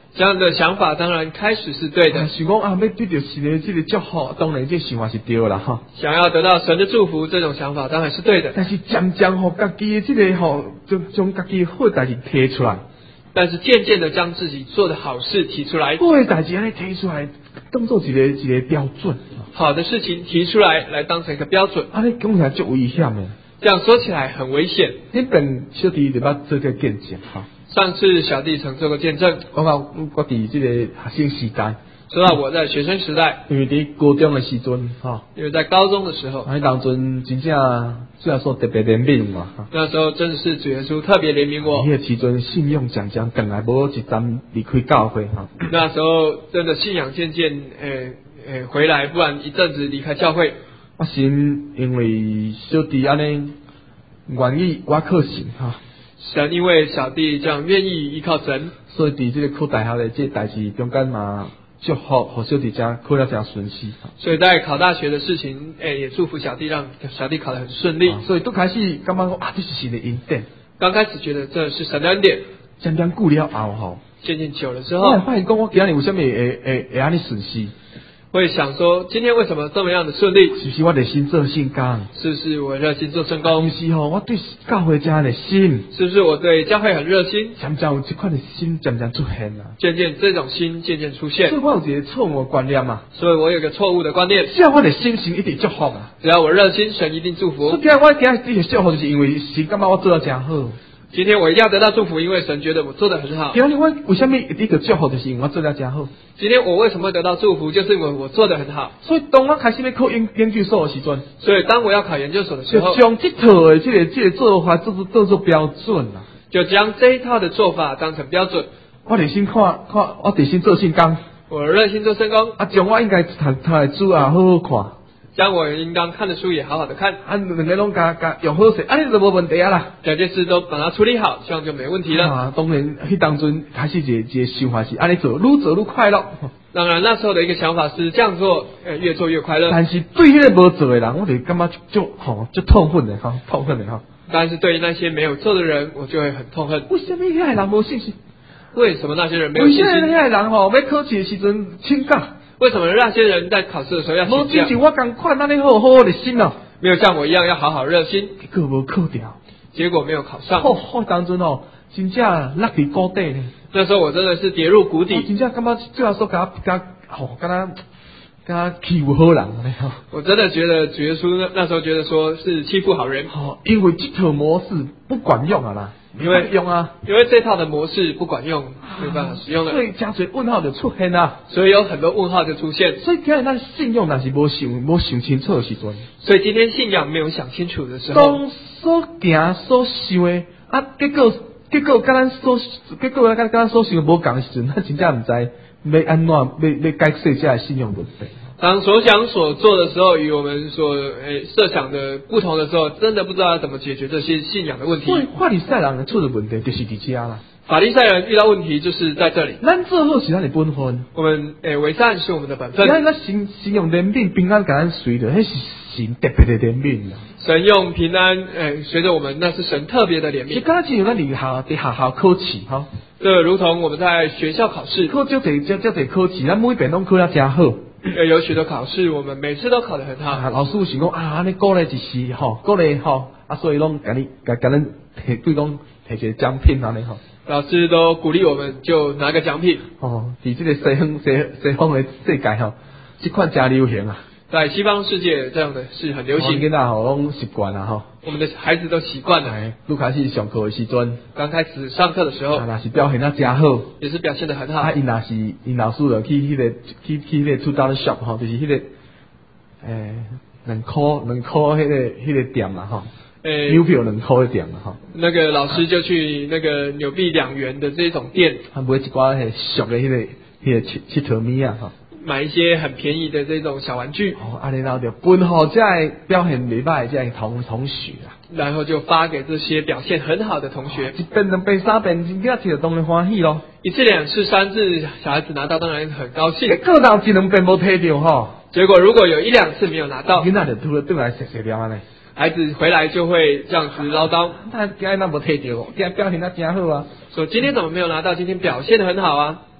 [SPEAKER 2] 这样的想法当然开始是对的，
[SPEAKER 1] 想讲啊，要得到神的这个祝福，当然这想法是对啦哈。
[SPEAKER 2] 想要得到神的祝福，这种想法当然是对的。
[SPEAKER 1] 但是渐渐吼，家己的这个吼，将将家己好代志提出来，
[SPEAKER 2] 但是渐渐的将自己做的好事提出来，
[SPEAKER 1] 好的代志安尼提出来，当做一个一个标准。
[SPEAKER 2] 好的事情提出来，来当成一个标准。
[SPEAKER 1] 安尼讲起来就危险的。
[SPEAKER 2] 这样说起来很危险。
[SPEAKER 1] 那边小弟就捌做个见证哈。
[SPEAKER 2] 上次小弟曾做过见证，
[SPEAKER 1] 我讲我伫这个学生时代，
[SPEAKER 2] 说到我在学生时代，
[SPEAKER 1] 因为伫高中的时阵哈，
[SPEAKER 2] 因为在高中的时候，
[SPEAKER 1] 迄当阵真正虽然说特别怜悯嘛，
[SPEAKER 2] 那时候真的是主耶稣特别怜悯我。
[SPEAKER 1] 迄个时阵信仰渐渐更来无一站离开教会哈。
[SPEAKER 2] 那时候真的信仰渐渐诶诶回来，不然一阵子离开教会。
[SPEAKER 1] 我神因为小弟安尼愿意我靠神哈。
[SPEAKER 2] 神因为小弟这样愿意依靠神，
[SPEAKER 1] 所以伫这个考大学的这代志中间嘛，祝福和小弟家考了真顺利。
[SPEAKER 2] 所以在考大学的事情，诶、欸、也祝福小弟，让小弟考得很顺利。
[SPEAKER 1] 啊、所以都开始感觉啊，这是神的恩典。
[SPEAKER 2] 刚开始觉得这是神的恩典，
[SPEAKER 1] 渐渐久了后吼，
[SPEAKER 2] 渐渐久了之后，
[SPEAKER 1] 我发现讲我今日有啥物会会会安尼顺利。
[SPEAKER 2] 会想说，今天为什么这么样的顺利？
[SPEAKER 1] 是不是我热心做圣工？
[SPEAKER 2] 是不是我热心做圣工？
[SPEAKER 1] 是不是吼，我对教会真的心？
[SPEAKER 2] 是不是我对教会很热心？
[SPEAKER 1] 渐渐有这款的心渐渐出现啦。
[SPEAKER 2] 渐渐这种心渐渐出现。
[SPEAKER 1] 所以我有一个错误的观念嘛。
[SPEAKER 2] 所以我有一个错误的观念。
[SPEAKER 1] 只要我的心神一定祝福啊！
[SPEAKER 2] 只要我热心，神一定祝福。
[SPEAKER 1] 所以今日我今日这个祝福，就是因为神感觉我做得真好。
[SPEAKER 2] 今天我一定要得到祝福，因为神觉得我做得很好。
[SPEAKER 1] 今日我为什么一个祝福，就是因为我做得真好。
[SPEAKER 2] 今天我为什么会得到祝福，就是因为我做得很好。
[SPEAKER 1] 所以当我开始要考研研究所的时阵，
[SPEAKER 2] 所以当我要考研究所的时候，
[SPEAKER 1] 就将这套的这个这个做法做做做做标准啦。
[SPEAKER 2] 就将这一套的做法当成标准。
[SPEAKER 1] 我热心看看，我热心做圣工，
[SPEAKER 2] 我热心做圣工，
[SPEAKER 1] 啊，将我应该读读的书啊好好看。
[SPEAKER 2] 将我应当看的书也好好的看，
[SPEAKER 1] 啊，两个拢加加用好势，安尼就无问题啊啦。
[SPEAKER 2] 两件事都把它处理好，这样就没问题了。
[SPEAKER 1] 啊，当然，迄当阵开始一个一个想法是安尼做，愈做愈快乐。
[SPEAKER 2] 当然，那时候的一个想法是这样做，呃，越做越快乐。
[SPEAKER 1] 但是对迄个无做的人，我就感觉就就吼就痛恨的哈，痛恨的哈。
[SPEAKER 2] 但是对于那些没有做的人，我就会很痛恨。
[SPEAKER 1] 为什么遐个人无信心？
[SPEAKER 2] 为什么那些人没有信心？
[SPEAKER 1] 为什么遐个人吼要考试的时阵请假？
[SPEAKER 2] 为什么那些人在考试的时候要请假？
[SPEAKER 1] 无之前我共款，安尼好好的心哦，
[SPEAKER 2] 没有像我一样要好好热心，
[SPEAKER 1] 结果无考掉，
[SPEAKER 2] 结果没有考上。
[SPEAKER 1] 好好当中哦，真正落伫谷底呢。
[SPEAKER 2] 那时候我真的是跌入谷底，
[SPEAKER 1] 真正感觉最后说甲甲吼，敢若敢欺负好人呢吼。
[SPEAKER 2] 我真的觉得主耶稣那那时候觉得说是欺负好人，
[SPEAKER 1] 哦，因为这套模式不管用啊啦。
[SPEAKER 2] 因为
[SPEAKER 1] 用啊，
[SPEAKER 2] 因为这套的模式不管用，没有办法使用了，
[SPEAKER 1] 所以加侪问号就出现啊，
[SPEAKER 2] 所以有很多问号就出现。
[SPEAKER 1] 所以今日咱信用若是无想无想清楚的时阵，
[SPEAKER 2] 所以今天信仰没有想清楚的时候，
[SPEAKER 1] 当所行所想的啊，结果结果跟咱所结果跟咱所想的无共的时阵，咱真正毋知要安怎要要解释这信用问题。
[SPEAKER 2] 当所想所做的时候，与我们所诶设想的不同的时候，真的不知道要怎么解决这些信仰的问题。
[SPEAKER 1] 所以法利赛人出的问题就是伫遮啦。
[SPEAKER 2] 法利赛人遇到问题就是在这里。
[SPEAKER 1] 咱做好是咱的本分，
[SPEAKER 2] 我们诶为善是我们的本分。
[SPEAKER 1] 咱咱信信用怜悯平安，甲咱随着，迄是神特别的怜悯啦。
[SPEAKER 2] 神用平安诶随着我们，那是神特别的怜悯。
[SPEAKER 1] 是敢若亲像咱伫校伫学校考试吼，
[SPEAKER 2] 这如同我们在学校考试，
[SPEAKER 1] 考少侪少少侪考试，咱每遍拢考得真好。
[SPEAKER 2] 呃，有许多考试，我们每次都考得很好。
[SPEAKER 1] 啊、老师有想讲啊，安尼鼓励一时吼，鼓励吼，啊，所以拢甲你甲甲咱摕，对讲摕一个奖品安尼吼。
[SPEAKER 2] 老师都鼓励我们，就拿个奖品。
[SPEAKER 1] 哦，伫这个西方西西方的世界吼，这款真流行啊。
[SPEAKER 2] 在西方世界，这样的是很流行。
[SPEAKER 1] 囡仔吼拢习惯啊吼。
[SPEAKER 2] 我们的孩子都习惯了。
[SPEAKER 1] 拄开始上课的时阵，
[SPEAKER 2] 刚开始上课的时候，
[SPEAKER 1] 啊，若是表现得真好，
[SPEAKER 2] 也是表现得很好。
[SPEAKER 1] 啊，因若是因老师就去迄、那个去去迄个 two dollar shop 吼，就是迄、那个诶两箍两箍迄个迄、那个店啦吼。
[SPEAKER 2] 诶，
[SPEAKER 1] 邮票两箍的店啦吼。
[SPEAKER 2] 那个老师就去那个纽币两元的这种店，
[SPEAKER 1] 他买一寡迄俗的迄、那个迄、那个七七头米啊吼。
[SPEAKER 2] 买一些很便宜的这种小玩具，
[SPEAKER 1] 哦，安尼然后就分好这表现袂歹这同同学啊，
[SPEAKER 2] 然后就发给这些表现很好的同学，
[SPEAKER 1] 一遍两遍三遍，真正摕到当然欢喜咯。
[SPEAKER 2] 一次两次三次，小孩子拿到当然很高兴。
[SPEAKER 1] 个人一两遍无摕到吼，
[SPEAKER 2] 结果如果有一两次没有拿到，
[SPEAKER 1] 囡仔就突然对来谢谢了安尼。
[SPEAKER 2] 孩子回来就会这样子唠叨，
[SPEAKER 1] 他今日那无摕到，今日表现得真好啊。
[SPEAKER 2] 说今天怎么没有拿到？今天表现得很好啊。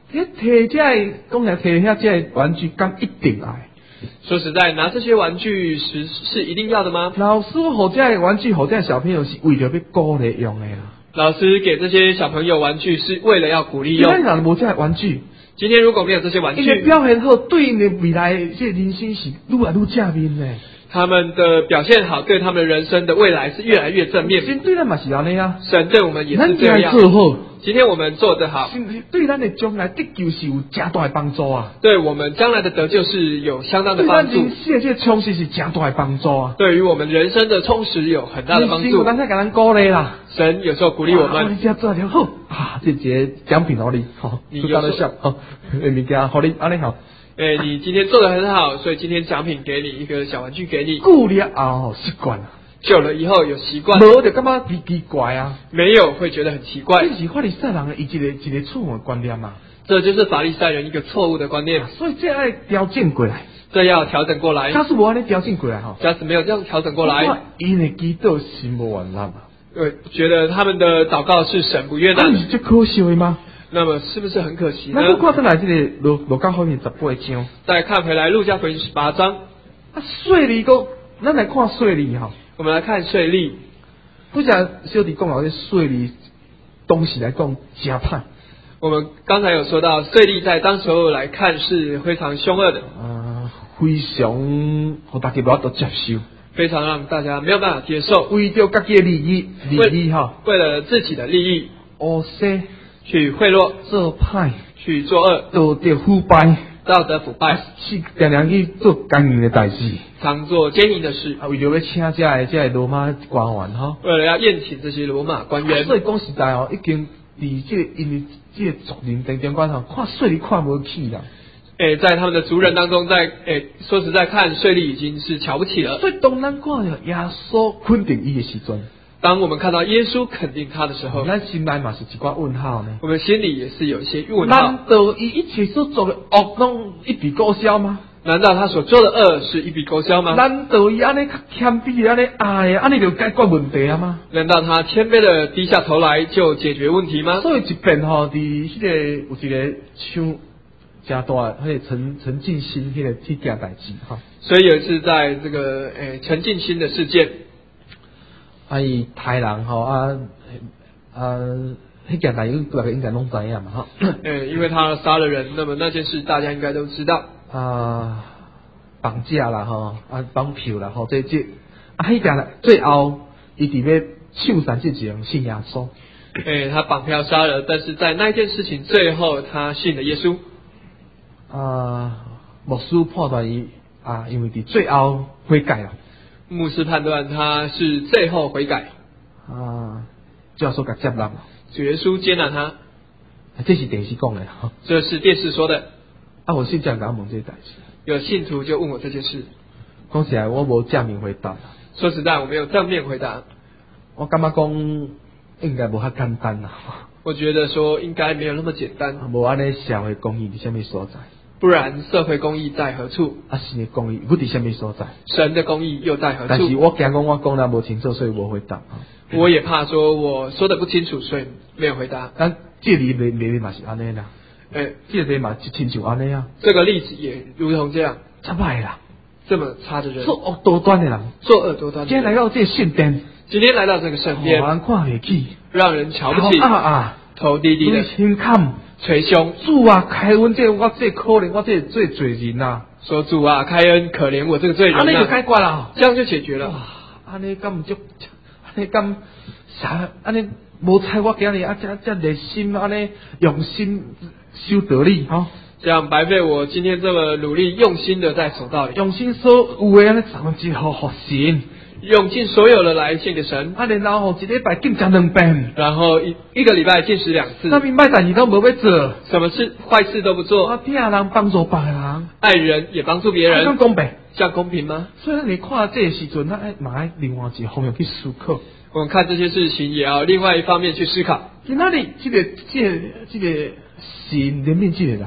[SPEAKER 1] 迄摕这个讲来摕遐这个玩具，敢一定爱？
[SPEAKER 2] 说实在，拿这些玩具是是一定要的吗？
[SPEAKER 1] 老师互这个玩具，互这个小朋友是为了要鼓励用的啦。
[SPEAKER 2] 老师给这些小朋友玩具是为了要鼓励
[SPEAKER 1] 今天
[SPEAKER 2] 用。
[SPEAKER 1] 若无这个玩具，
[SPEAKER 2] 今天如果没有这些玩
[SPEAKER 1] 因为
[SPEAKER 2] 具，
[SPEAKER 1] 表现好，对因的未来这人生是愈来愈正面的。
[SPEAKER 2] 他们的表现好，对他们的人生的未来是越来越正面。
[SPEAKER 1] 神对咱嘛是安尼啊，
[SPEAKER 2] 神对我们也是
[SPEAKER 1] 咱
[SPEAKER 2] 这样。
[SPEAKER 1] 做好，
[SPEAKER 2] 今天我们做得好，
[SPEAKER 1] 对咱的将来得救是有正大的帮助啊。
[SPEAKER 2] 对我们将来的得救是有相当的
[SPEAKER 1] 对
[SPEAKER 2] 帮助，
[SPEAKER 1] 咱人生的这个充实是正大的帮助啊。
[SPEAKER 2] 对于我们人生的充实有很大的帮助。
[SPEAKER 1] 咱才给咱鼓励啦。
[SPEAKER 2] 神有时候鼓励我
[SPEAKER 1] 啊
[SPEAKER 2] 们，
[SPEAKER 1] 你这做得好啊，这节奖品互你，好，
[SPEAKER 2] 你
[SPEAKER 1] 就当得笑，好，物件互你，安尼好。
[SPEAKER 2] 哎，你今天做得很好，所以今天奖品给你一个小玩具给你。
[SPEAKER 1] 久了后习惯了，
[SPEAKER 2] 久了以后有习惯，
[SPEAKER 1] 无就感觉奇奇怪啊。
[SPEAKER 2] 没有会觉得很奇怪。
[SPEAKER 1] 这是法利赛人的一个一个错误的观念嘛。
[SPEAKER 2] 这就是法利赛人一个错误的观念，
[SPEAKER 1] 所以这要调整过来。
[SPEAKER 2] 这要调整过来。
[SPEAKER 1] 假使无安尼调整过来吼，
[SPEAKER 2] 假使没有这样调整过来，
[SPEAKER 1] 因的祈祷是无完烂嘛。
[SPEAKER 2] 呃，觉得他们的祷告是神不悦纳的，
[SPEAKER 1] 那是最可惜的吗？
[SPEAKER 2] 那么是不是很可惜呢？
[SPEAKER 1] 那我看出来这个罗罗家福音十八章，
[SPEAKER 2] 再看回来路加福音十八章，
[SPEAKER 1] 啊，税吏个，咱来看税吏哈。
[SPEAKER 2] 我们来看税吏。
[SPEAKER 1] 不像小弟讲到这税吏，东西来讲真歹。
[SPEAKER 2] 我们刚才有说到，税吏在当时候来看是非常凶恶的，
[SPEAKER 1] 啊，非常互大家无法度接受，
[SPEAKER 2] 非常让大家没有办法接受，
[SPEAKER 1] 为着家己的利益利益哈，
[SPEAKER 2] 为了自己的利益
[SPEAKER 1] 乌西
[SPEAKER 2] 去贿赂、
[SPEAKER 1] 做歹，
[SPEAKER 2] 去作恶、
[SPEAKER 1] 道德腐败，
[SPEAKER 2] 道德腐败，
[SPEAKER 1] 是常常去做奸淫的代志。
[SPEAKER 2] 常做奸淫的事，
[SPEAKER 1] 啊，为着要请这个这个罗马官员哈，
[SPEAKER 2] 为了要宴请这些罗马官员。
[SPEAKER 1] 所以讲实在哦，已经伫这个因为这个族人当中观吼，看税吏看无起啦。
[SPEAKER 2] 诶，在他们的族人当中，在诶说实在看税吏已经是瞧不起了。
[SPEAKER 1] 所以当咱看到耶稣肯定伊的时阵，
[SPEAKER 2] 当我们看到耶稣肯定他的时候，
[SPEAKER 1] 咱心内嘛是一寡问号呢。
[SPEAKER 2] 我们心里也是有一些问号。
[SPEAKER 1] 难道伊一切所做的恶拢一笔勾销吗？
[SPEAKER 2] 难道他所做的恶是一笔勾销吗？
[SPEAKER 1] 难道伊安尼谦卑安尼爱安尼就解决问题啊吗？
[SPEAKER 2] 难道他谦卑的低下头来就解决问题吗？
[SPEAKER 1] 所以一遍吼，伫迄个有一个唱真大，迄个陈陈进兴迄个迄件代志哈。
[SPEAKER 2] 所以有一次在这个诶陈进兴的事件，
[SPEAKER 1] 啊伊杀人吼啊啊，迄件代志大家应该拢知影嘛哈。
[SPEAKER 2] 呃，因为他杀了人，那么那件事大家应该都知道。
[SPEAKER 1] 啊，绑架啦吼，啊绑票啦吼，这这啊迄件最后伊伫要唱三这种信耶稣。
[SPEAKER 2] 诶，他绑票杀人，但是在那一件事情最后他信了耶稣。
[SPEAKER 1] 啊，牧师判断伊啊，因为伫最后悔改啦。
[SPEAKER 2] 牧师判断他是最后悔改。
[SPEAKER 1] 啊，主耶稣甲接纳嘛。
[SPEAKER 2] 主耶稣接纳他。
[SPEAKER 1] 这是电视讲的哈。
[SPEAKER 2] 这是电视说的。
[SPEAKER 1] 啊，我信这样甲我问这个代志。
[SPEAKER 2] 有信徒就问我这件事。
[SPEAKER 1] 讲起来，我无正面回答。
[SPEAKER 2] 说实在，我没有正面回答。
[SPEAKER 1] 我感觉讲应该无遐简单啦。
[SPEAKER 2] 我觉得说应该没有那么简单。
[SPEAKER 1] 无安尼社会公义伫什么所在？
[SPEAKER 2] 不然社会公义在何处？
[SPEAKER 1] 啊，神的公义又伫什么所在？
[SPEAKER 2] 神的公义又在何处？
[SPEAKER 1] 但是我惊讲我讲得无清楚，所以无回答。
[SPEAKER 2] 我也怕说我说的不清楚，所以没有回答。
[SPEAKER 1] 但这里里里嘛是安尼啦。
[SPEAKER 2] 诶，
[SPEAKER 1] 这里嘛就亲像安尼啊。
[SPEAKER 2] 这个例子也如同这样。
[SPEAKER 1] 真歹啦，
[SPEAKER 2] 这么差的人，
[SPEAKER 1] 作恶多端的人，
[SPEAKER 2] 作恶多端。
[SPEAKER 1] 今天来到这个圣殿，
[SPEAKER 2] 今天来到这个圣殿，
[SPEAKER 1] 让人看不起，
[SPEAKER 2] 让人瞧不起，
[SPEAKER 1] 啊啊，
[SPEAKER 2] 头低低的，
[SPEAKER 1] 心坎
[SPEAKER 2] 捶胸。
[SPEAKER 1] 主啊，开恩这我这可怜，我这最罪人呐。
[SPEAKER 2] 说主啊，开恩，可怜我这个罪人呐。
[SPEAKER 1] 安尼就解决了，
[SPEAKER 2] 这样就解决了。
[SPEAKER 1] 哇，安尼咁就，安尼咁啥？安尼无猜我今日啊，这这热心安尼用心修道理哈。
[SPEAKER 2] 这样白费我今天这么努力用心的在守道理，
[SPEAKER 1] 用心所有的安尼三分之好好神，
[SPEAKER 2] 用尽所有的来献给神。
[SPEAKER 1] 啊，然后一礼拜进食两遍，
[SPEAKER 2] 然后一一个礼拜进食两次。
[SPEAKER 1] 那边歹代志都无要做，
[SPEAKER 2] 什么事坏事都不做。
[SPEAKER 1] 我听人帮助别人，
[SPEAKER 2] 爱人也帮助别人，
[SPEAKER 1] 咁公平，
[SPEAKER 2] 这样公平吗？
[SPEAKER 1] 所以你看这个时阵，咱爱嘛爱另外一个方面去思考。
[SPEAKER 2] 我们看这些事情，也要另外一方面去思考。
[SPEAKER 1] 今仔日这个这个这个神怜悯这个人。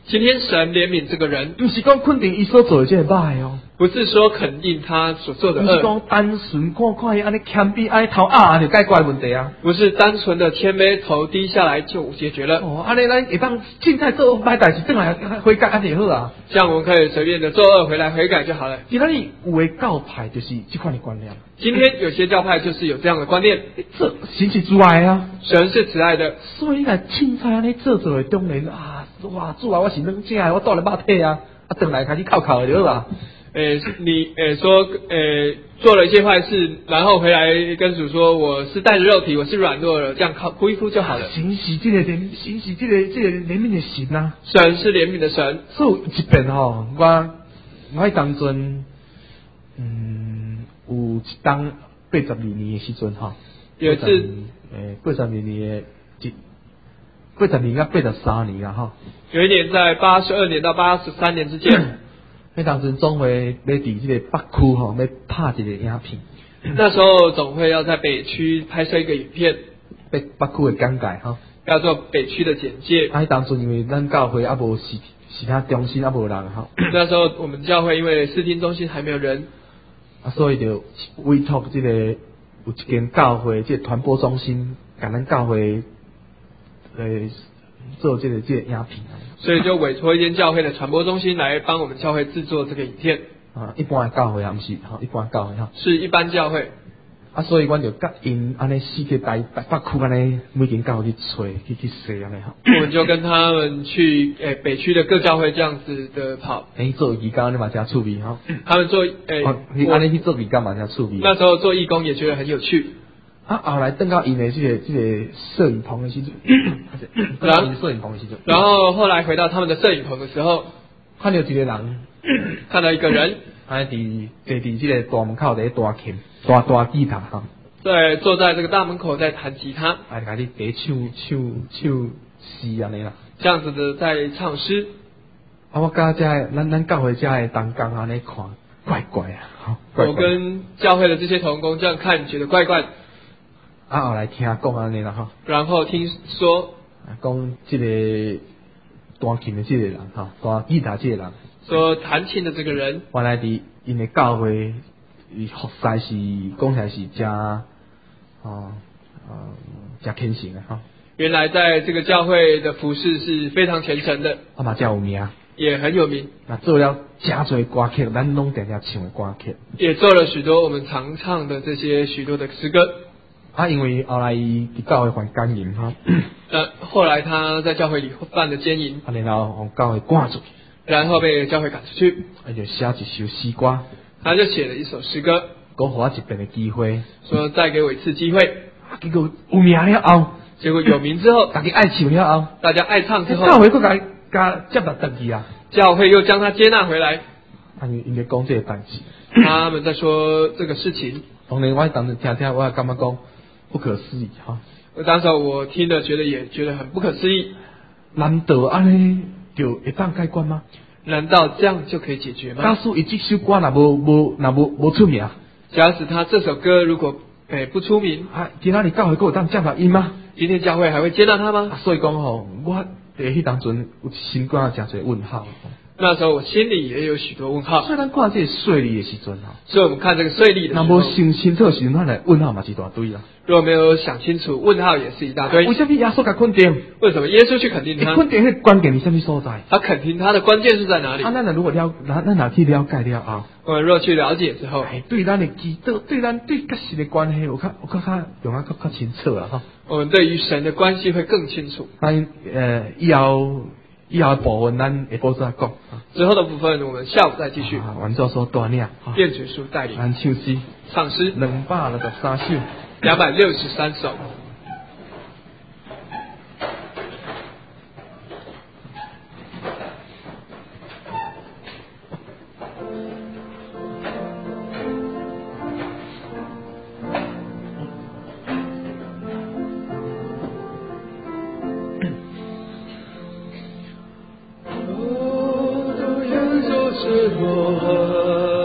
[SPEAKER 2] 今天神怜悯这个人，
[SPEAKER 1] 不是讲肯定伊所做的这个歹哦，
[SPEAKER 2] 不是说肯定他所做的
[SPEAKER 1] 不是
[SPEAKER 2] 恶，
[SPEAKER 1] 讲单纯看看伊安尼谦卑安尼头啊就解决问题啊。
[SPEAKER 2] 不是单纯的谦卑头低下来就解决了。
[SPEAKER 1] 哦，安尼咱会当凊彩做歹代志，转来悔改安尼好啊。
[SPEAKER 2] 这样我们可以随便的做恶回来悔改就好了。
[SPEAKER 1] 今仔日有的教派就是这款的观念，
[SPEAKER 2] 今天有些教派就是有这样的观念，
[SPEAKER 1] 这神是主爱啊，
[SPEAKER 2] 神是慈爱的，
[SPEAKER 1] 所以来凊彩安尼做做的中年啊，哇，主啊，我是软正的，我倒来肉体啊，啊，转来开始靠靠就好啊。
[SPEAKER 2] 诶，你诶说诶做了一些坏事，然后回来跟主说我是带着肉体，我是软弱的，这样靠哭一哭就好了。
[SPEAKER 1] 神是这个怜，神是这个这个怜悯的神啊。
[SPEAKER 2] 神是怜悯的神。
[SPEAKER 1] 所以一遍吼，我我迄当阵，嗯，有一当八十二年的时阵吼，
[SPEAKER 2] 有一次
[SPEAKER 1] 诶八十二年的一八十年到八十三年啊吼。
[SPEAKER 2] 有一年在八十二年到八十三年之间，
[SPEAKER 1] 迄当阵总会要伫这个北区吼，要拍一个影片。
[SPEAKER 2] 那时候总会要在北区拍摄一个影片，
[SPEAKER 1] 北北区的简介吼，
[SPEAKER 2] 要做北区的简介。
[SPEAKER 1] 啊，迄当阵因为咱教会啊无是其他中心啊无人吼，
[SPEAKER 2] 那时候我们教会因为视听中心还没有人，
[SPEAKER 1] 啊，所以就委托这个有一间教会，这个传播中心，甲咱教会诶做这个这个影片。
[SPEAKER 2] 所以就委托一间教会的传播中心来帮我们教会制作这个影片。
[SPEAKER 1] 啊，一般的教会啊，毋是吼，一般的教会吼。
[SPEAKER 2] 是一般教会。
[SPEAKER 1] 啊，所以阮就甲因安尼四个台北北区安尼每间教会去找去去说安尼吼。
[SPEAKER 2] 我们就跟他们去诶、欸、北区的各教会这样子的跑。
[SPEAKER 1] 诶，做义工你嘛真趣味吼。
[SPEAKER 2] 他们做诶，
[SPEAKER 1] 欸、你安尼去做义工嘛真趣味。
[SPEAKER 2] 那时候做义工也觉得很有趣。
[SPEAKER 1] 啊，后来等到因的这个这个摄影棚的时阵，
[SPEAKER 2] 然后
[SPEAKER 1] 摄影棚的时阵，
[SPEAKER 2] 然后后来回到他们的摄影棚的时候，
[SPEAKER 1] 看到一个人，
[SPEAKER 2] 看到一个人，
[SPEAKER 1] 安尼伫坐伫这个大门口在大琴，大大吉他哈，
[SPEAKER 2] 对，坐在这个大门口在弹吉他，
[SPEAKER 1] 啊，甲你在唱唱唱诗安尼啦，
[SPEAKER 2] 这样子的在唱诗。
[SPEAKER 1] 啊，我甲这咱咱教会这的同工安尼看，怪怪啊，吼，怪怪
[SPEAKER 2] 我跟教会的这些同工这样看，觉得怪怪的。
[SPEAKER 1] 啊，后来听讲安尼啦吼，
[SPEAKER 2] 然后听说，
[SPEAKER 1] 讲这个弹琴的这个人哈，弹吉他这个人，
[SPEAKER 2] 说弹琴的这个人，
[SPEAKER 1] 原来伫因的教会，伊服侍是讲起来是真，哦，呃，真虔诚的哈。
[SPEAKER 2] 原来在这个教会的服侍是非常虔诚的，
[SPEAKER 1] 啊嘛真有名，
[SPEAKER 2] 也很有名，
[SPEAKER 1] 那做了真侪歌曲，咱拢定定唱的歌曲，
[SPEAKER 2] 也做了许多我们常唱的这些许多的诗歌。
[SPEAKER 1] 啊，因为后来伊伫教会犯奸淫哈，
[SPEAKER 2] 呃，后来他在教会里犯了奸淫，
[SPEAKER 1] 啊，然后从教会赶出去，
[SPEAKER 2] 然后被教会赶出去，
[SPEAKER 1] 啊，就写一首诗歌，
[SPEAKER 2] 他就写了一首诗歌，
[SPEAKER 1] 讲互我一遍的机会，
[SPEAKER 2] 说再给我一次机会。
[SPEAKER 1] 啊，结果有名了后，
[SPEAKER 2] 结果有名之后，
[SPEAKER 1] 大家爱唱了后，
[SPEAKER 2] 大家爱唱之后，
[SPEAKER 1] 教会佫甲甲接纳登去啊，
[SPEAKER 2] 教会又将他接纳回来。
[SPEAKER 1] 啊，因因咧讲这个代志，
[SPEAKER 2] 他们在说这个事情。
[SPEAKER 1] 当然我当时听听，我也感觉讲不可思议哈。
[SPEAKER 2] 当时我听了，觉得也觉得很不可思议。
[SPEAKER 1] 难道安尼就会当解决吗？
[SPEAKER 2] 难道这样就可以解决吗？
[SPEAKER 1] 假使伊这首歌若无无若无无出名，
[SPEAKER 2] 假使他这首歌如果诶不出名，
[SPEAKER 1] 啊，今仔日教会佫有当接纳伊吗？
[SPEAKER 2] 今天教会还会接纳他吗？
[SPEAKER 1] 啊、所以讲吼，我伫迄当阵有心肝诚侪问号。
[SPEAKER 2] 那时候我心里也有许多问号。
[SPEAKER 1] 所以咱看这个税利的时阵吼，
[SPEAKER 2] 所以我们看这个税利的时候，
[SPEAKER 1] 若无想清楚的时阵，咱来问号嘛一大堆啊。
[SPEAKER 2] 如果没有想清楚，问号也是一大堆。
[SPEAKER 1] 为什么耶稣甲肯定？
[SPEAKER 2] 为什么耶稣去肯定他？
[SPEAKER 1] 肯定迄关键是什么所在？
[SPEAKER 2] 他肯定他的关键是在哪里？
[SPEAKER 1] 啊，咱如果了，咱咱若去了解了后，
[SPEAKER 2] 我们若去了解之后，
[SPEAKER 1] 哎，对咱的基督，对咱对甲神的关系，有较有较较用啊较较清楚啦吼。
[SPEAKER 2] 我们对于神的关系会更清楚。
[SPEAKER 1] 咱呃以后以后的部分，咱下晡再讲。
[SPEAKER 2] 之后的部分，我们下午再继续。
[SPEAKER 1] 啊，完做所锻炼。
[SPEAKER 2] 愿主书带领。
[SPEAKER 1] 咱唱诗，
[SPEAKER 2] 唱诗
[SPEAKER 1] 两百六十三首，
[SPEAKER 2] 两百六十三首。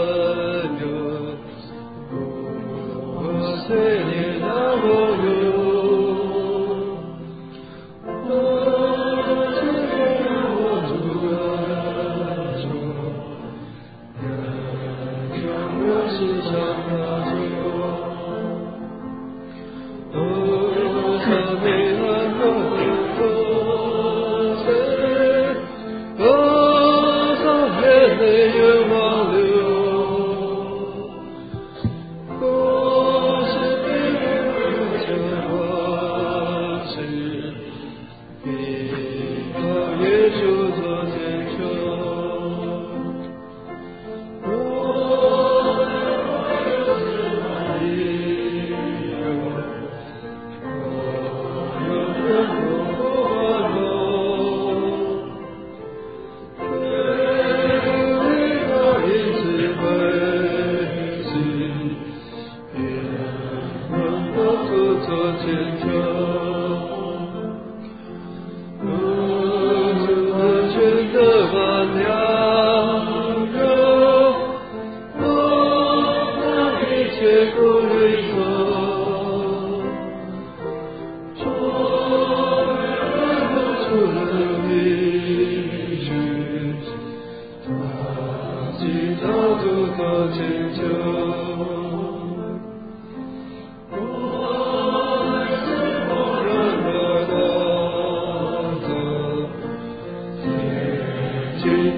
[SPEAKER 3] 我岁月那么有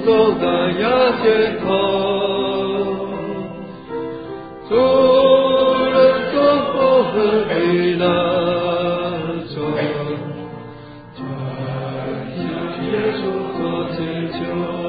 [SPEAKER 1] 走在亚街头，主人从后和你来走，在耶稣做拯救。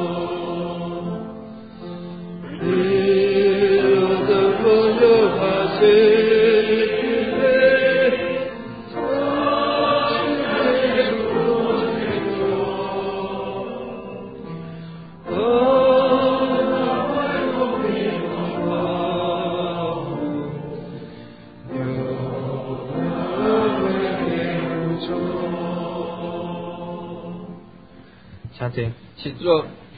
[SPEAKER 2] 请坐。